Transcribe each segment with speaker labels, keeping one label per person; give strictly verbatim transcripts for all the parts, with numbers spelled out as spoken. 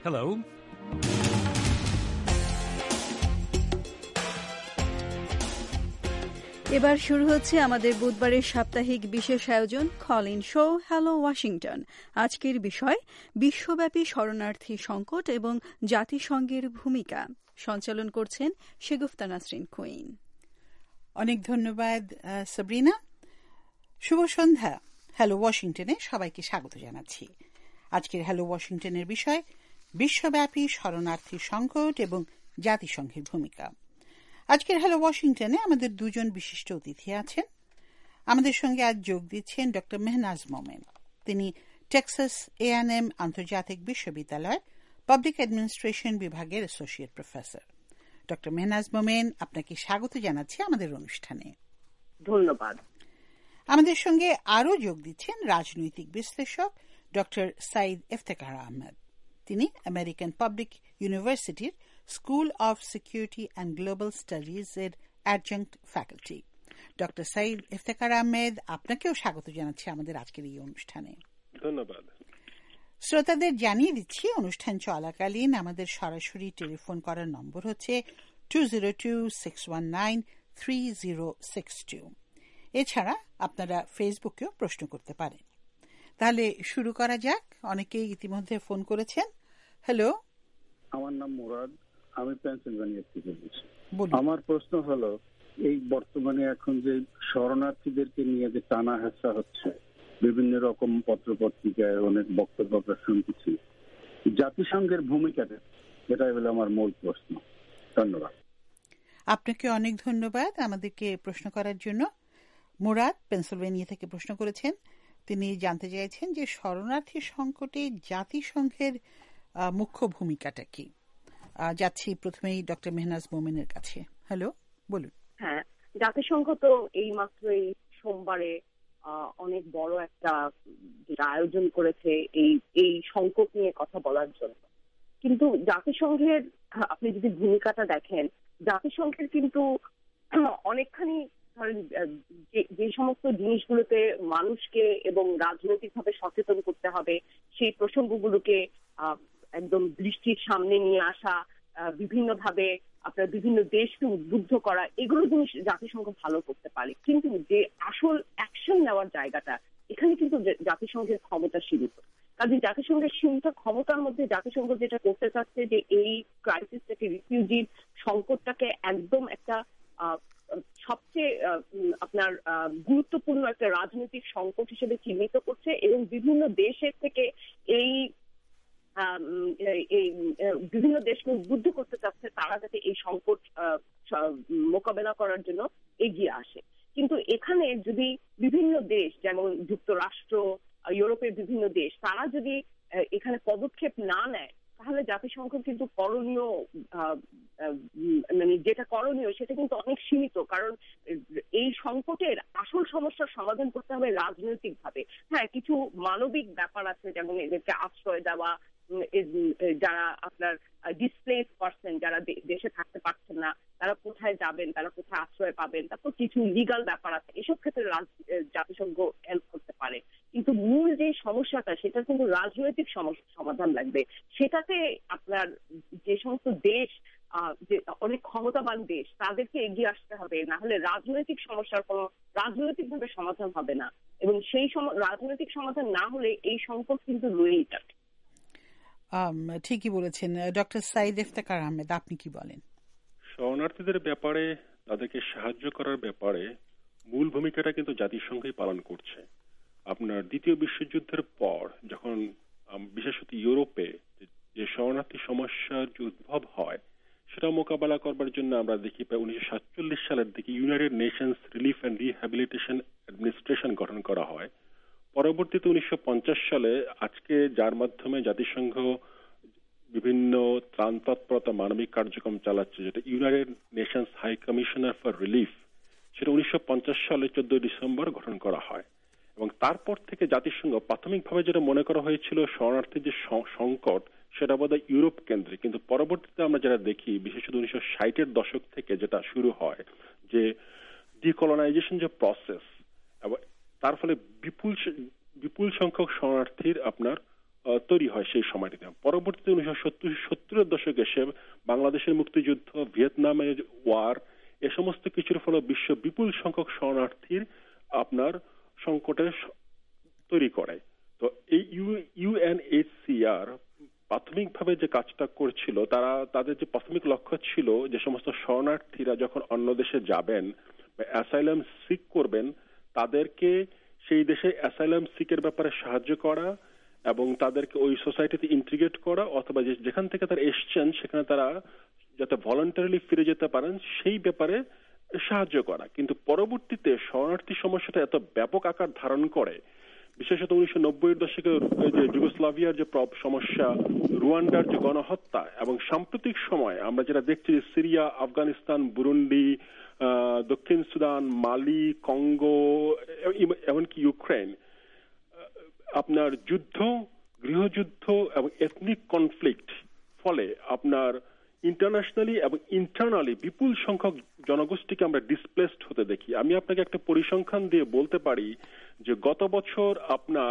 Speaker 1: Hello.
Speaker 2: এবার শুরু হচ্ছে আমাদের বুধবারের সাপ্তাহিক বিশেষ আয়োজন call in show hello Washington. আজকের বিষয় বিশ্বব্যাপী শরণার্থী সংকট এবং জাতিসংঘের ভূমিকা। সঞ্চালন করছেন শেগুফতা নাসরিন কুইন।
Speaker 3: অনেক ধন্যবাদ সাবরিনা। শুভ সন্ধ্যা। হ্যালো ওয়াশিংটনে সবাইকে স্বাগত জানাচ্ছি। আজকের হ্যালো ওয়াশিংটনের বিষয় বিশ্বব্যাপী শরণার্থী সংকট এবং জাতিসংঘের ভূমিকা। আজকের হ্যালো ওয়াশিংটনে আমাদের দুজন বিশিষ্ট অতিথি আছেন। আমাদের সঙ্গে আজ যোগ দিচ্ছেন ডক্টর মেহনাজ মোমেন। তিনি টেক্সাস এ অ্যান্ড এম আন্তর্জাতিক বিশ্ববিদ্যালয় পাবলিক অ্যাডমিনিস্ট্রেশন বিভাগের associate professor. Doctor Mehnaz Momen, আপনাকে স্বাগত জানাচ্ছি আমাদের অনুষ্ঠানে।
Speaker 4: ধন্যবাদ।
Speaker 3: আমাদের সঙ্গে আরও যোগ দিচ্ছেন রাজনৈতিক বিশ্লেষক ডক্টর সাইদ ইফতেখার আহমেদ। তিনি আমেরিকান পাবলিক ইউনিভার্সিটির school of security and global studies এর adjunct faculty. Doctor Saeed Iftekhar Ahmed, আপনাকেও স্বাগত জানাচ্ছি আমাদের আজকের এই অনুষ্ঠানে।
Speaker 5: ধন্যবাদ।
Speaker 3: শ্রোতাদের জানিয়ে দিচ্ছি, অনুষ্ঠান চলাকালীন আমাদের সরাসরি টেলিফোন করার নম্বর হচ্ছে two zero two six one nine three zero six two. এছাড়া আপনারা ফেসবুকেও প্রশ্ন করতে পারেন। তাহলে শুরু করা যাক। অনেকেই ইতিমধ্যে ফোন করেছেন। হ্যালো,
Speaker 6: আমার নাম মুরাদ, আমি পেনসিলভানিয়া থেকে বলছি।
Speaker 3: আমার
Speaker 6: প্রশ্ন হলো, এই বর্তমানে এখন যে শরণার্থীদেরকে নিয়ে যে টানা হেঁচড়া হচ্ছে, বিভিন্ন রকম পত্র পত্রিকায় অনেক বক্তব্য শুনতেছি, জাতিসংঘের ভূমিকাটা, এটাই হলো আমার মূল প্রশ্ন। ধন্যবাদ।
Speaker 3: আপনাকে অনেক ধন্যবাদ আমাদেরকে প্রশ্ন করার জন্য। মুরাদ পেনসিলভানিয়া থেকে প্রশ্ন করেছেন। তিনি জানতে চাইছেন যে শরণার্থী সংকটে জাতিসংঘের মুখ্য ভূমিকাটা কি। যাচ্ছি প্রথমেই ডক্টর মেহনাজ মোমেনের কাছে। হ্যালো, বলুন।
Speaker 4: হ্যাঁ, জাতিসংঘ তো এই মাত্রই সোমবারে অনেক বড় একটা আয়োজন করেছে এই এই সংকট নিয়ে কথা বলার জন্য। কিন্তু জাতিসংঘের আপনি যদি ভূমিকাটা দেখেন, জাতিসংঘের কিন্তু অনেকখানি ধরেন যে সমস্ত জিনিসগুলোতে মানুষকে এবং রাজনৈতিকভাবে সচেতন করতে হবে, সেই প্রসঙ্গগুলোকে একদম দৃষ্টির সামনে নিয়ে আসা, বিভিন্ন ভাবে আপনার বিভিন্ন দেশকে উদ্বুদ্ধ করা, এগুলো জিনিস জাতিসংঘ ভালো করতে পারে। কিন্তু যে আসল অ্যাকশন নেওয়ার জায়গাটা, এখানে কিন্তু জাতিসংঘের ক্ষমতা সীমিত। কাজে জাতিসংঘের সীমিত ক্ষমতার মধ্যে জাতিসংঘ যেটা করতে চাচ্ছে যে এই ক্রাইসিসটাকে, রিফিউজি সংকটটাকে একদম একটা সবচেয়ে আপনার গুরুত্বপূর্ণ একটা রাজনৈতিক সংকট হিসেবে চিহ্নিত করছে এবং বিভিন্ন দেশের থেকে এই বিভিন্ন দেশকে উদ্বুদ্ধ করতে চাচ্ছে তারা যাতে এই সংকট মোকাবেলা করার জন্য এগিয়ে আসে। কিন্তু এখানে যদি বিভিন্ন দেশ, যেমন যুক্তরাষ্ট্র, ইউরোপের বিভিন্ন দেশ, তারা যদি এখানে পদক্ষেপ না নেয়, তাহলে জাতিসংঘ কিন্তু করণীয় মানে যেটা করণীয় সেটা কিন্তু অনেক সীমিত। কারণ এই সংকটের আসল সমস্যার সমাধান করতে হবে রাজনৈতিক ভাবে। হ্যাঁ, কিছু মানবিক ব্যাপার আছে, যেমন এদেরকে আশ্রয় দেওয়া, যারা আপনার ডিসপ্লেস পারসন, যারা দেশে থাকতে পারছেন না, তারা কোথায় যাবেন, তারা কোথায় আশ্রয় পাবেন, তারপর কিছু লিগাল ব্যাপার আছে, এসব ক্ষেত্রে জাতিসংঘ হেল্প করতে পারে। কিন্তু মূল যে সমস্যাটা, সেটা কিন্তু রাজনৈতিক সমাধান লাগবে। সেটাতে আপনার যে সমস্ত দেশ, যে অনেক ক্ষমতাবান দেশ, তাদেরকে এগিয়ে আসতে হবে, না হলে রাজনৈতিক সমস্যার কোনো রাজনৈতিকভাবে সমাধান হবে না। এবং সেই রাজনৈতিক সমাধান না হলে এই সংকট কিন্তু রয়েই থাকে।
Speaker 3: ঠিকই বলেছেন ডক্টর সাইদ ইফতেখার আহমেদ, আপনি কি বলেন?
Speaker 5: শরণার্থীদের ব্যাপারে, তাদেরকে সাহায্য করার ব্যাপারে মূল ভূমিকাটা কিন্তু জাতিসংঘই পালন করছে। আপনার দ্বিতীয় বিশ্বযুদ্ধের পর যখন বিশেষত ইউরোপে যে শরণার্থী সমস্যার যে উদ্ভব হয়, সেটা মোকাবেলা করবার জন্য আমরা দেখি প্রায় উনিশশো সাতচল্লিশ সালের দিকে United Nations Relief and Rehabilitation Administration গঠন করা হয়। পরবর্তীতে উনিশশো পঞ্চাশ সালে আজকে যার মাধ্যমে জাতিসংঘ বিভিন্ন ত্রাণ তৎপরতা, মানবিক কার্যক্রম চালাচ্ছে, যেটা United Nations High Commissioner for Relief, সেটা উনিশশো পঞ্চাশ সালে চোদ্দই ডিসেম্বর গঠন করা হয়। এবং তারপর থেকে জাতিসংঘ প্রাথমিকভাবে যেটা মনে করা হয়েছিল শরণার্থীর যে সংকট, সেটা বোধহয় ইউরোপ কেন্দ্রিক, কিন্তু পরবর্তীতে আমরা যেটা দেখি, বিশেষত উনিশশো ষাটের দশক থেকে যেটা শুরু হয়, যে ডিকলোনাইজেশন যে প্রসেস, এবং তার ফলে বিপুল বিপুল সংখ্যক শরণার্থীর আপনার তৈরি হয় সেই সময়টিতে। পরবর্তীতে উনিশশো সত্তরের দশকে এসে বাংলাদেশের মুক্তিযুদ্ধ, ভিয়েতনামের ওয়ার, এ সমস্ত কিছুর ফলে বিশ্ব বিপুল সংখ্যক শরণার্থীর আপনার সংকটের তৈরি করে। তো এই ইউএনএইচসিআর প্রাথমিকভাবে যে কাজটা করছিল, তারা তাদের যে প্রাথমিক লক্ষ্য ছিল যে সমস্ত শরণার্থীরা যখন অন্য দেশে যাবেন বা অ্যাসাইলাম সিক করবেন, তাদেরকে সেই দেশে অ্যাসাইলাম সিকের ব্যাপারে সাহায্য করা এবং তাদেরকে ওই সোসাইটিতে ইন্টিগ্রেট করা, অথবা যেখান থেকে তারা এসছেন সেখানে তারা যাতে ভলান্টারিলি ফিরে যেতে পারেন সেই ব্যাপারে সাহায্য করা। কিন্তু পরবর্তীতে শরণার্থী সমস্যাটা এত ব্যাপক আকার ধারণ করে, বিশেষত উনিশশো নব্বইয়ের দশকে যে যুগোস্লাভিয়ার যে সমস্যা, রুয়ান্ডার যে গণহত্যা, এবং সাম্প্রতিক সময় আমরা যেটা দেখছি যে সিরিয়া, আফগানিস্তান, বুরুন্ডি, দক্ষিণ সুদান, মালি, কঙ্গো, এমনকি ইউক্রেন, আপনার যুদ্ধ, গৃহযুদ্ধ এবং এথনিক কনফ্লিক্ট ফলে আপনার ইন্টারন্যাশনালি এবং ইন্টারনালি বিপুল সংখ্যক জনগোষ্ঠীকে আমরা ডিসপ্লেসড হতে দেখি। আমি আপনাকে একটা পরিসংখ্যান দিয়ে বলতে পারি যে গত বছর আপনার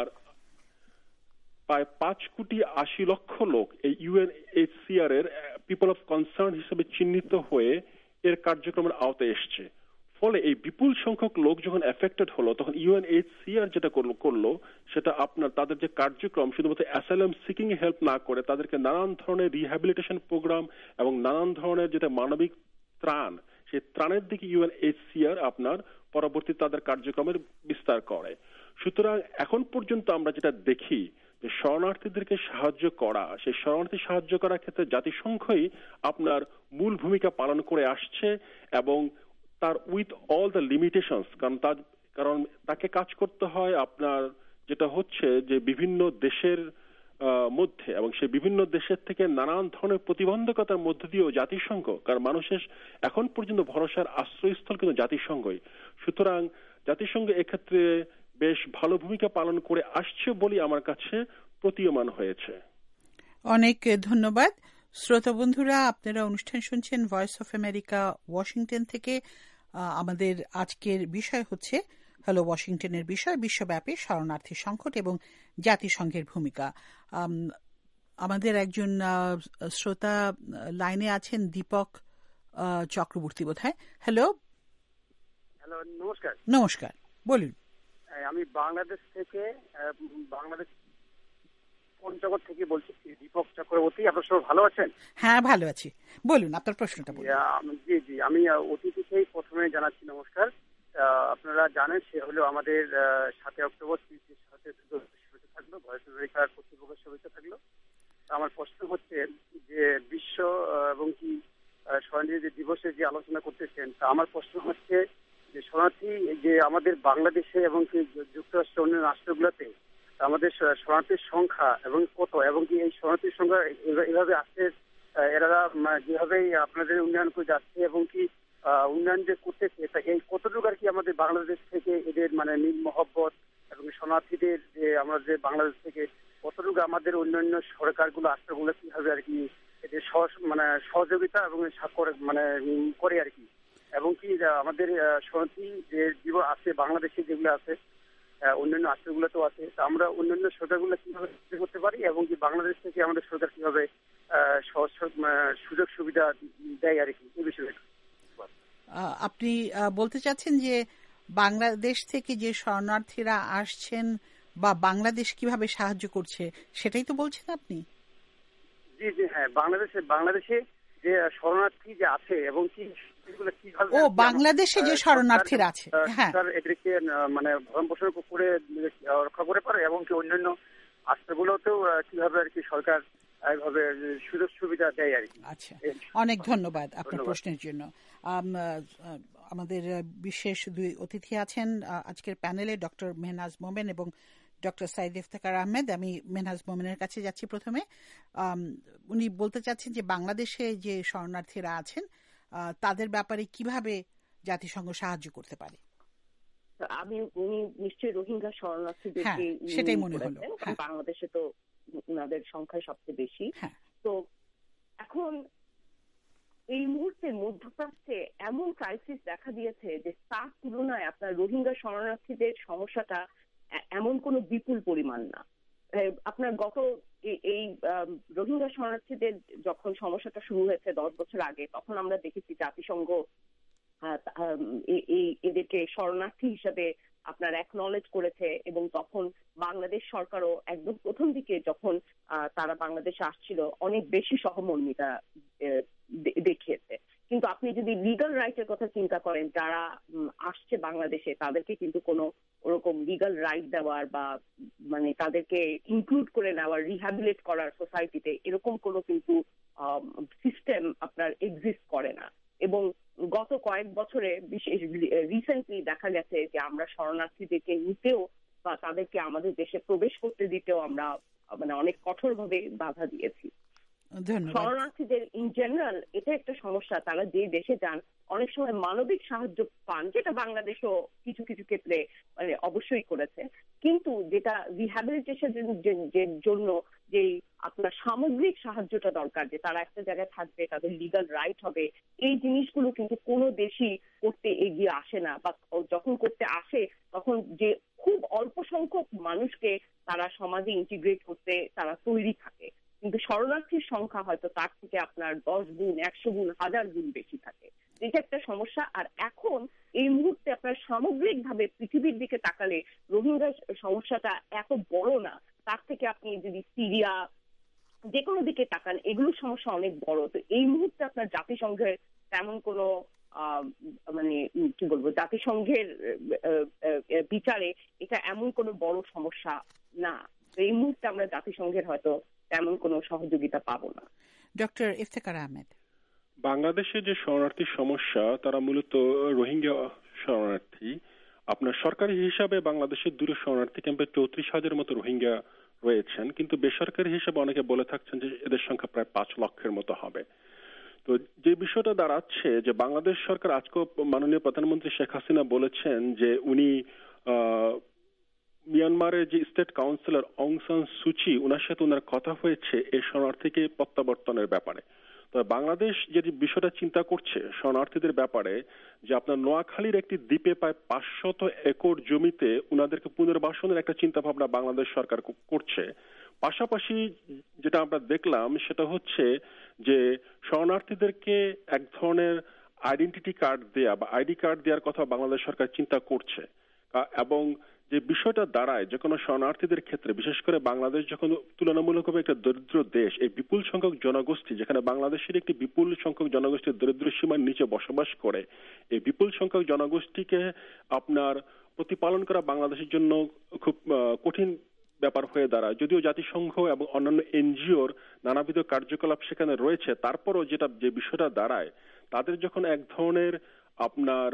Speaker 5: প্রায় পাঁচ কোটি আশি লক্ষ লোক এই ইউএনএইচসিআর এর পিপল অফ কনসার্ন হিসেবে চিহ্নিত হয়ে এর কার্যক্রমের আওতায় এসছে। ফলে এই বিপুল সংখ্যক লোক যখন এফেক্টেড হলো, তখন ইউএনএইচসিআর যেটা করলো সেটা আপনার তাদের যে কার্যক্রম শুধুমাত্র অ্যাসাইলাম সিকিং হেল্প না করে তাদেরকে নানান ধরনের রিহ্যাবিলিটেশন প্রোগ্রাম এবং নানান ধরনের যেটা মানবিক ত্রাণ, সেই ত্রাণের দিকে ইউএনএইচসিআর আপনার পরবর্তী তাদের কার্যক্রমের বিস্তার করে। সুতরাং এখন পর্যন্ত আমরা যেটা দেখি যে শরণার্থীদেরকে সাহায্য করা, সেই শরণার্থী সাহায্য করার ক্ষেত্রে জাতিসংঘই আপনার মূল ভূমিকা পালন করে আসছে, এবং তার উইথ অল দ্য লিমিটেশনস, কারণ তার কারণ তাকে কাজ করতে হয় আপনার যেটা হচ্ছে যে বিভিন্ন দেশের মধ্যে, এবং সেই বিভিন্ন দেশের থেকে নানান ধরনের প্রতিবন্ধকতার মধ্য দিয়েও জাতিসংঘ, কারণ মানুষের এখন পর্যন্ত ভরসার আশ্রয়স্থল কিন্তু জাতিসংঘই। সুতরাং জাতিসংঘ এক্ষেত্রে বেশ ভালো ভূমিকা পালন করে আসছে বলে আমার কাছে প্রতীয়মান হয়েছে।
Speaker 3: অনেক ধন্যবাদ। শ্রোতা বন্ধুরা, আপনারা অনুষ্ঠান শুনছেন ভয়েস অফ আমেরিকা ওয়াশিংটন থেকে। আমাদের আজকের বিষয় হচ্ছে হ্যালো ওয়াশিংটনের বিষয়, বিশ্বব্যাপী শরণার্থী সংকট এবং জাতিসংঘের ভূমিকা। আমাদের একজন শ্রোতা লাইনে আছেন, দীপক চক্রবর্তী বোধহয়। হ্যালো।
Speaker 1: হ্যালো, নমস্কার।
Speaker 3: নমস্কার, বলুন।
Speaker 1: আমি বাংলাদেশ থেকে বাংলাদেশ পঞ্চগড় থেকে বলছি, দীপক চক্রবর্তী। আপনার সবাই ভালো আছেন?
Speaker 3: হ্যাঁ, ভালো আছি। বলুন আপনার প্রশ্নটা।
Speaker 1: জি জি আমি অতিথিকেই প্রথমে জানাচ্ছি নমস্কার। আপনারা জানেন সে হলো আমাদের সাতই অক্টোবর সাথে শুভেচ্ছা থাকলো, ভয়েস অফ আমেরিকার কর্তৃপক্ষের শুভেচ্ছা থাকলো। আমার প্রশ্ন হচ্ছে যে বিশ্ব এবং কি শরণার্থী দিবসের যে আলোচনা করতেছেন, তা আমার প্রশ্ন হচ্ছে যে শরণার্থী যে আমাদের বাংলাদেশে এবং কি যুক্তরাষ্ট্র অন্য রাষ্ট্রগুলোতে আমাদের শরণার্থীর সংখ্যা এবং কত, এবং কি এই শরণার্থীর সংখ্যা এভাবে আসছে, এরা যেভাবে আপনাদের উন্নয়ন করে যাচ্ছে এবং কি উন্নয়ন যে করতেছে, এই কতটুকু আর কি আমাদের বাংলাদেশ থেকে এদের মানে মিল মহব্বত এবং শরণার্থীদের যে আমরা যে বাংলাদেশ থেকে কতটুকু আমাদের অন্যান্য সরকারগুলো রাষ্ট্রগুলো কিভাবে আর কি এদের মানে সহযোগিতা এবং মানে করে আর কি, এবং কি আমাদের শরণার্থী যে জীবন আছে বাংলাদেশে যেগুলো আছে অন্যান্য রাষ্ট্রগুলোতেও আছে, আমরা অন্যান্য সরকারগুলো কিভাবে করতে পারি এবং কি বাংলাদেশ থেকে আমাদের সরকার কিভাবে সুযোগ সুবিধা দেয় আর কি, এই বিষয়ে
Speaker 3: আপনি বলতে চাচ্ছেন যে বাংলাদেশ থেকে যে শরণার্থীরা আসছেন বা বাংলাদেশ কিভাবে সাহায্য করছে, সেটাই তো বলছেন আপনি?
Speaker 1: জি জি হ্যাঁ, বাংলাদেশে বাংলাদেশে যে শরণার্থী যে আছে এবং কি
Speaker 3: ও বাংলাদেশে যে শরণার্থীরা আছে, হ্যাঁ,
Speaker 1: এদেরকে মানে ভরণ পোষণ করে রক্ষা করে পারে এবং কি অন্যান্য রাষ্ট্রগুলোতেও কিভাবে আর কি সরকার এইভাবে সুযোগ সুবিধা দেয় আর কি।
Speaker 3: আচ্ছা, অনেক ধন্যবাদ আপনার প্রশ্নের জন্য। আমাদের বিশেষ দুই অতিথি আছেন আজকের প্যানেলে, ডক্টর মেহনাজ মোমেন এবং ডক্টর সাইদ ইফতেখার আহমেদ। আমি মেহনাজ মোমেনের কাছে যাচ্ছি প্রথমে। উনি বলতে চাচ্ছেন যে বাংলাদেশে যে শরণার্থীরা আছেন তাদের ব্যাপারে কিভাবে জাতিসংঘ সাহায্য করতে পারে।
Speaker 4: আমি উনি নিশ্চয়ই রোহিঙ্গা শরণার্থীদেরকে
Speaker 3: সেটাই মনে হলো,
Speaker 4: বাংলাদেশে তো ওনাদের সংখ্যা সবচেয়ে বেশি। তো এখন এই মুহূর্তে মধ্যপ্রাচ্যে এমন ক্রাইসিস দেখা দিয়েছে যে তার তুলনায় আপনার রোহিঙ্গা শরণার্থীদের সমস্যাটা এমন কোনো বিপুল পরিমাণ না। আপনার গত এই রোহিঙ্গা শরণার্থীদের যখন সমস্যাটা শুরু হয়েছে দশ বছর আগে, তখন আমরা দেখেছি জাতিসংঘ এদেরকে শরণার্থী হিসেবে আপনার অ্যাকনলেজ করেছে, এবং তখন বাংলাদেশ সরকারও একদম প্রথম দিকে যখন তারা বাংলাদেশে আসছিল অনেক বেশি সহমর্মিতা দেখিয়েছে। কিন্তু আপনি যদি লিগাল রাইটের কথা চিন্তা করেন, যারা আসছে বাংলাদেশে তাদেরকে কিন্তু কোনো ওরকম লিগাল রাইট দেওয়ার বা মানে তাদেরকে ইনক্লুড করে নেওয়ার, রিহ্যাবিলিট করার সোসাইটিতে এরকম কোনো কিন্তু সিস্টেম আপনার এক্সিস্ট করে না। এবং গত কয়েক বছরে বিশেষ রিসেন্টলি দেখা গেছে যে আমরা শরণার্থীদেরকে নিতেও বা তাদেরকে আমাদের দেশে প্রবেশ করতে দিতেও আমরা মানে অনেক কঠোরভাবে বাধা দিয়েছি। শরণার্থীদের ইন জেনারেল এটা একটা সমস্যা, তারা যে দেশে যান অনেক সময় মানবিক সাহায্য পান, যেটা বাংলাদেশও কিছু কিছু ক্ষেত্রে মানে অবশ্যই করেছে, কিন্তু যেটা রিহ্যাবিলিটেশনের জন্য যে আপনার সামগ্রিক সাহায্যটা দরকার, যে তারা একটা জায়গায় থাকবে, তাদের লিগাল রাইট হবে, এই জিনিসগুলো কিন্তু কোনো দেশই করতে এগিয়ে আসে না, বা যখন করতে আসে তখন যে খুব অল্প সংখ্যক মানুষকে তারা সমাজে ইন্টিগ্রেট করতে তারা তৈরি থাকে, কিন্তু শরণার্থীর সংখ্যা হয়তো তার থেকে আপনার দশ গুণ, একশো গুণ, হাজার গুণ বেশি থাকে। এটা একটা সমস্যা। আর এখন এই মুহূর্তে আপনার সামগ্রিক ভাবে পৃথিবীর দিকে তাকালে রোহিঙ্গা সমস্যাটা এত বড় না, তার থেকে আপনি যদি সিরিয়া যে কোনো দিকে তাকান এগুলোর সমস্যা অনেক বড়। তো এই মুহূর্তে আপনার জাতিসংঘের তেমন কোনো মানে কি বলবো, জাতিসংঘের বিচারে এটা এমন কোনো বড় সমস্যা না। তো এই মুহূর্তে আমরা জাতিসংঘের হয়তো তেমন কোনো সহযোগিতা পাবো না।
Speaker 3: ডক্টর ইফতেখার আহমেদ,
Speaker 5: বাংলাদেশে যে শরণার্থী সমস্যা তারা মূলত রোহিঙ্গা শরণার্থী। আপনার সরকারি হিসাবে বাংলাদেশের দুটো শরণার্থী ক্যাম্পে চৌত্রিশ হাজার মতো রোহিঙ্গা রয়েছেন, কিন্তু বেসরকারি হিসাবে অনেকে বলে থাকছেন যে এদের সংখ্যা প্রায় পাঁচ লক্ষের মতো হবে। তো যে বিষয়টা দাঁড়াচ্ছে যে বাংলাদেশ সরকার আজকে মাননীয় প্রধানমন্ত্রী শেখ হাসিনা বলেছেন যে উনি মিয়ানমারের যে স্টেট কাউন্সিলর অং সান সুচি, ওনার সাথে ওনার কথা হয়েছে এই শরণার্থীকে প্রত্যাবর্তনের ব্যাপারে। তো বাংলাদেশ যে বিষয়টা চিন্তা করছে শরণার্থীদের ব্যাপারে, যে আপনার নোয়াখালীর একটি দ্বীপে প্রায় পাঁচশত একর জমিতে উনাদেরকে পুনর্বাসনের একটা চিন্তা ভাবনা বাংলাদেশ সরকার করছে। পাশাপাশি যেটা আমরা দেখলাম সেটা হচ্ছে যে শরণার্থীদেরকে এক ধরনের আইডেন্টিটি কার্ড দেয়া বা আইডি কার্ড দেওয়ার কথা বাংলাদেশ সরকার চিন্তা করছে। এবং যে বিষয়টা দাঁড়ায় যে কোনো শরণার্থীদের ক্ষেত্রে, বিশেষ করে বাংলাদেশ যখন তুলনামূলকভাবে একটা দরিদ্র দেশ, এই বিপুল সংখ্যক জনগোষ্ঠী, যেখানে বাংলাদেশের একটি বিপুল সংখ্যক জনগোষ্ঠী দরিদ্র সীমার নিচে বসবাস করে, এই বিপুল সংখ্যক জনগোষ্ঠীকে আপনার প্রতিপালন করা বাংলাদেশের জন্য খুব কঠিন ব্যাপার হয়ে দাঁড়ায়। যদিও জাতিসংঘ এবং অন্যান্য এনজিওর নানাবিধ কার্যকলাপ সেখানে রয়েছে, তারপরও যেটা যে বিষয়টা দাঁড়ায়, তাদের যখন এক ধরনের আপনার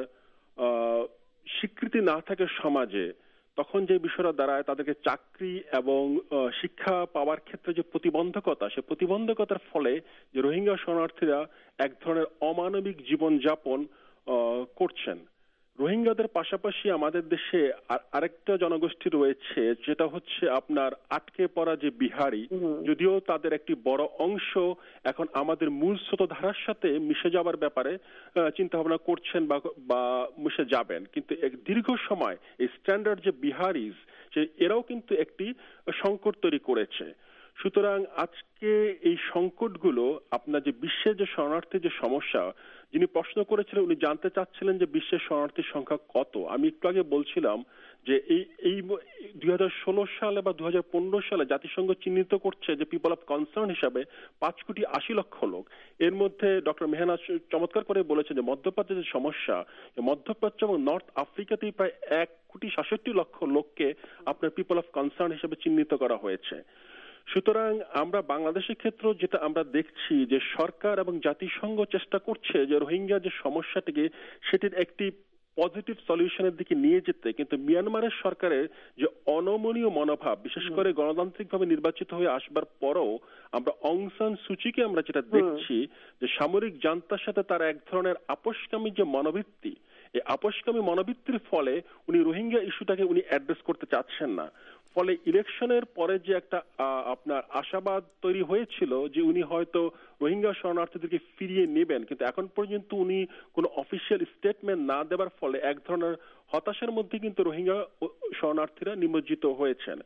Speaker 5: স্বীকৃতি না থাকে সমাজে, তখন যে বিষয়টা দাঁড়ায় তাদেরকে চাকরি এবং শিক্ষা পাওয়ার ক্ষেত্রে যে প্রতিবন্ধকতা, সে প্রতিবন্ধকতার ফলে যে রোহিঙ্গা শরণার্থীরা এক ধরনের অমানবিক জীবনযাপন করছেন। রোহিঙ্গাদের পাশাপাশি আমাদের দেশে আরেকটা জনগোষ্ঠী রয়েছে, যেটা হচ্ছে আপনার আটকে পড়া যে বিহারি। যদিও তাদের একটি বড় অংশ এখন আমাদের মূল স্রোতধারার সাথে মিশে যাবার ব্যাপারে চিন্তা ভাবনা করছেন বা মিশে যাবেন, কিন্তু এক দীর্ঘ সময় এই স্ট্যান্ডার্ড যে বিহারিজ, যে এরাও কিন্তু একটি সংকট তৈরি করেছে। সুতরাং আজকে এই সংকটগুলো আপনার যে বিশ্বের যে শরণার্থীর যে সমস্যা, যিনি প্রশ্ন করেছিলেন উনি জানতে চাচ্ছিলেন যে বিশ্বের শরণার্থীর সংখ্যা কত। আমি একটু আগে বলছিলাম যে এই এই দুই হাজার ষোলো সালে বা দুই হাজার পনেরো সালে জাতিসংঘ চিহ্নিত করছে যে পিপল অফ কনসার্ন হিসাবে পাঁচ কোটি আশি লক্ষ লোক। এর মধ্যে ডক্টর মেহনাজ চমৎকার করে বলেছেন যে মধ্যপ্রাচ্যের যে সমস্যা, মধ্যপ্রাচ্য এবং নর্থ আফ্রিকাতেই প্রায় এক কোটি সাতষট্টি লক্ষ লোককে আপনার পিপল অফ কনসার্ন হিসেবে চিহ্নিত করা হয়েছে। সুতরাং আমরা বাংলাদেশের ক্ষেত্রে যেটা আমরা দেখছি যে সরকার এবং জাতিসংঘ চেষ্টা করছে যে রোহিঙ্গা যে সমস্যাটিকে সেটির একটি পজিটিভ সলিউশনের দিকে নিয়ে যেতে, কিন্তু মিয়ানমারের সরকারের যে অনমনীয় মনোভাব, বিশেষ করে গণতান্ত্রিকভাবে নির্বাচিত হয়ে আসবার পরও আমরা অং সান সুচিকে আমরা যেটা দেখছি যে সামরিক জান্তার সাথে তার এক ধরনের আপোষকামী যে মনোবৃত্তি, এই আপোষকামী মনোবৃত্তির ফলে উনি রোহিঙ্গা ইস্যুটাকে উনি অ্যাড্রেস করতে চাচ্ছেন না। ফলে ইলেকশনের পরে যে একটা আপনার আশাবাদ তৈরি হয়েছিল যে উনি হয়তো রোহিঙ্গা শরণার্থীদেরকে ফিরিয়ে নেবেন, কিন্তু এখন পর্যন্ত উনি কোনো অফিসিয়াল স্টেটমেন্ট না দেওয়ার ফলে এক ধরনের হতাশার মধ্যে কিন্তু রোহিঙ্গা শরণার্থীরা নিমজ্জিত হয়েছেন।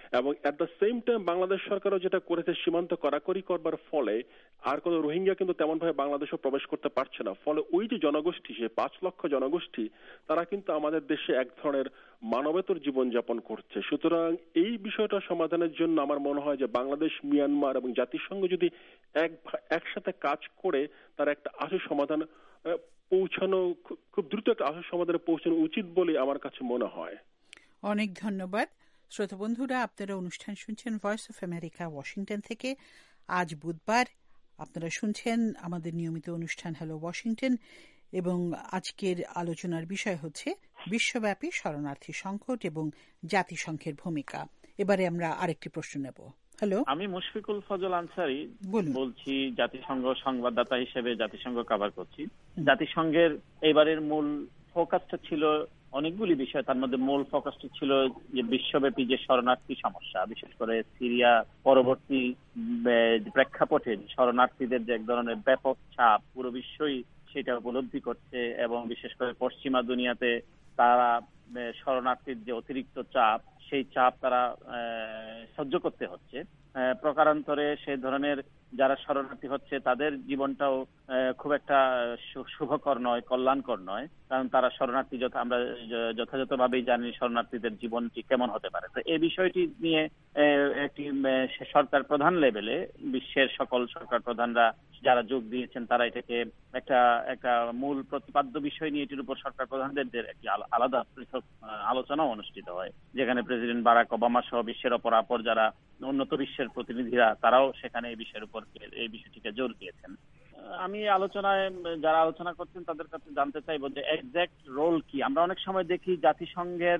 Speaker 5: এবং at the same time Bangladesh সরকারও যেটা করেছে সীমান্ত কড়াকড়ি করবার ফলে আর কোনো রোহিঙ্গা কিন্তু তেমন ভাবে বাংলাদেশও প্রবেশ করতে পারছে না। ফলে ওই যে জনগোষ্ঠী, সে পাঁচ লক্ষ জনগোষ্ঠী, তারা কিন্তু আমাদের দেশে এক ধরনের মানবেতর জীবনযাপন করছে। সুতরাং এই বিষয়টা সমাধানের জন্য আমার মনে হয় যে বাংলাদেশ, মিয়ানমার এবং জাতিসংঘ যদি এক একসাথে কাজ করে তার একটা আশু সমাধান পৌঁছানো, খুব দ্রুত একটা আশু সমাধানে পৌঁছানো উচিত বলে আমার কাছে মনে হয়।
Speaker 3: অনেক ধন্যবাদ। শ্রোতা বন্ধুরা, আপনারা অনুষ্ঠান শুনছেন ভয়েস অফ আমেরিকা ওয়াশিংটন থেকে। আজ বুধবার আপনারা শুনছেন আমাদের নিয়মিত অনুষ্ঠান হ্যালো ওয়াশিংটন, এবং আজকের আলোচনার বিষয় হচ্ছে বিশ্বব্যাপী শরণার্থী সংকট এবং জাতিসংঘের ভূমিকা। এবারে আমরা আরেকটি প্রশ্ন নেব। হ্যালো,
Speaker 7: আমি মুশফিকুল ফজল আনসারী বলছি, জাতিসংঘ সংবাদদাতা হিসেবে জাতিসংঘ কভার করছি। জাতিসংঘের এবারের মূল ফোকাসটা ছিল অনেকগুলি বিষয়, তার মধ্যে মূল ফোকাসটা ছিল যে বিশ্বব্যাপী যে শরণার্থী সমস্যা, বিশেষ করে সিরিয়া পরবর্তী প্রেক্ষাপটে শরণার্থীদের যে এক ধরনের ব্যাপক চাপ পুরো বিশ্বই সেটা উপলব্ধি করছে, এবং বিশেষ করে পশ্চিমা দুনিয়াতে তারা শরণার্থীর যে অতিরিক্ত চাপ, সেই চাপ তারা সহ্য করতে হচ্ছে। প্রকারান্তরে সেই ধরনের যারা শরণার্থী হচ্ছে তাদের জীবনটাও খুব একটা শুভকর নয়, কল্যাণকর নয়, কারণ তারা শরণার্থী যথা আমরা যথাযথভাবেই জানি শরণার্থীদের জীবনটি কেমন হতে পারে। তো এই বিষয়টি নিয়ে একটি সরকার প্রধান লেভেলে বিশ্বের সকল সরকার প্রধানরা যারা যোগ দিয়েছেন তারা এটাকে একটা একটা মূল প্রতিপাদ্য বিষয় নিয়ে এটির উপর সরকার প্রধানদের একটি আলাদা পৃথক আলোচনাও অনুষ্ঠিত হয়, যেখানে প্রেসিডেন্ট বারাক ওবামা সহ বিশ্বের অপর অপর যারা উন্নত বিশ্বের প্রতিনিধিরা তারাও সেখানে এই বিষয়ের উপর এই বিষয়টিকে জোর দিয়েছেন। আমি আলোচনায় যারা আলোচনা করছেন তাদের কাছে জানতে চাইবো যে এক্সাক্ট রোল কি। আমরা অনেক সময় দেখি জাতিসংঘের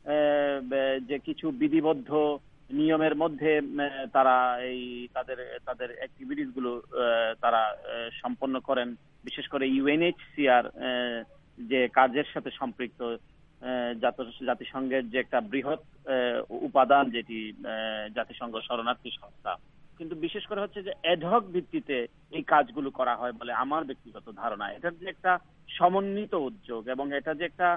Speaker 7: যে কিছু বিধিবদ্ধ নিয়মের মধ্যে তারা এই তাদের তাদের অ্যাক্টিভিটিস গুলো তারা সম্পন্ন করেন, বিশেষ করে ইউএনএইচসিআর যে কাজের সাথে সম্পৃক্ত জাতিসংঘের যে একটা বৃহৎ উপাদান যেটি জাতিসংঘ শরণার্থী সংস্থা, কিন্তু বিশেষ করে হচ্ছে যে অ্যাডহক ভিত্তিতে এই কাজগুলো করা হয় বলে আমার ব্যক্তিগত ধারণা। এটার যে একটা সমন্বিত উদ্যোগ এবং এটা যে একটা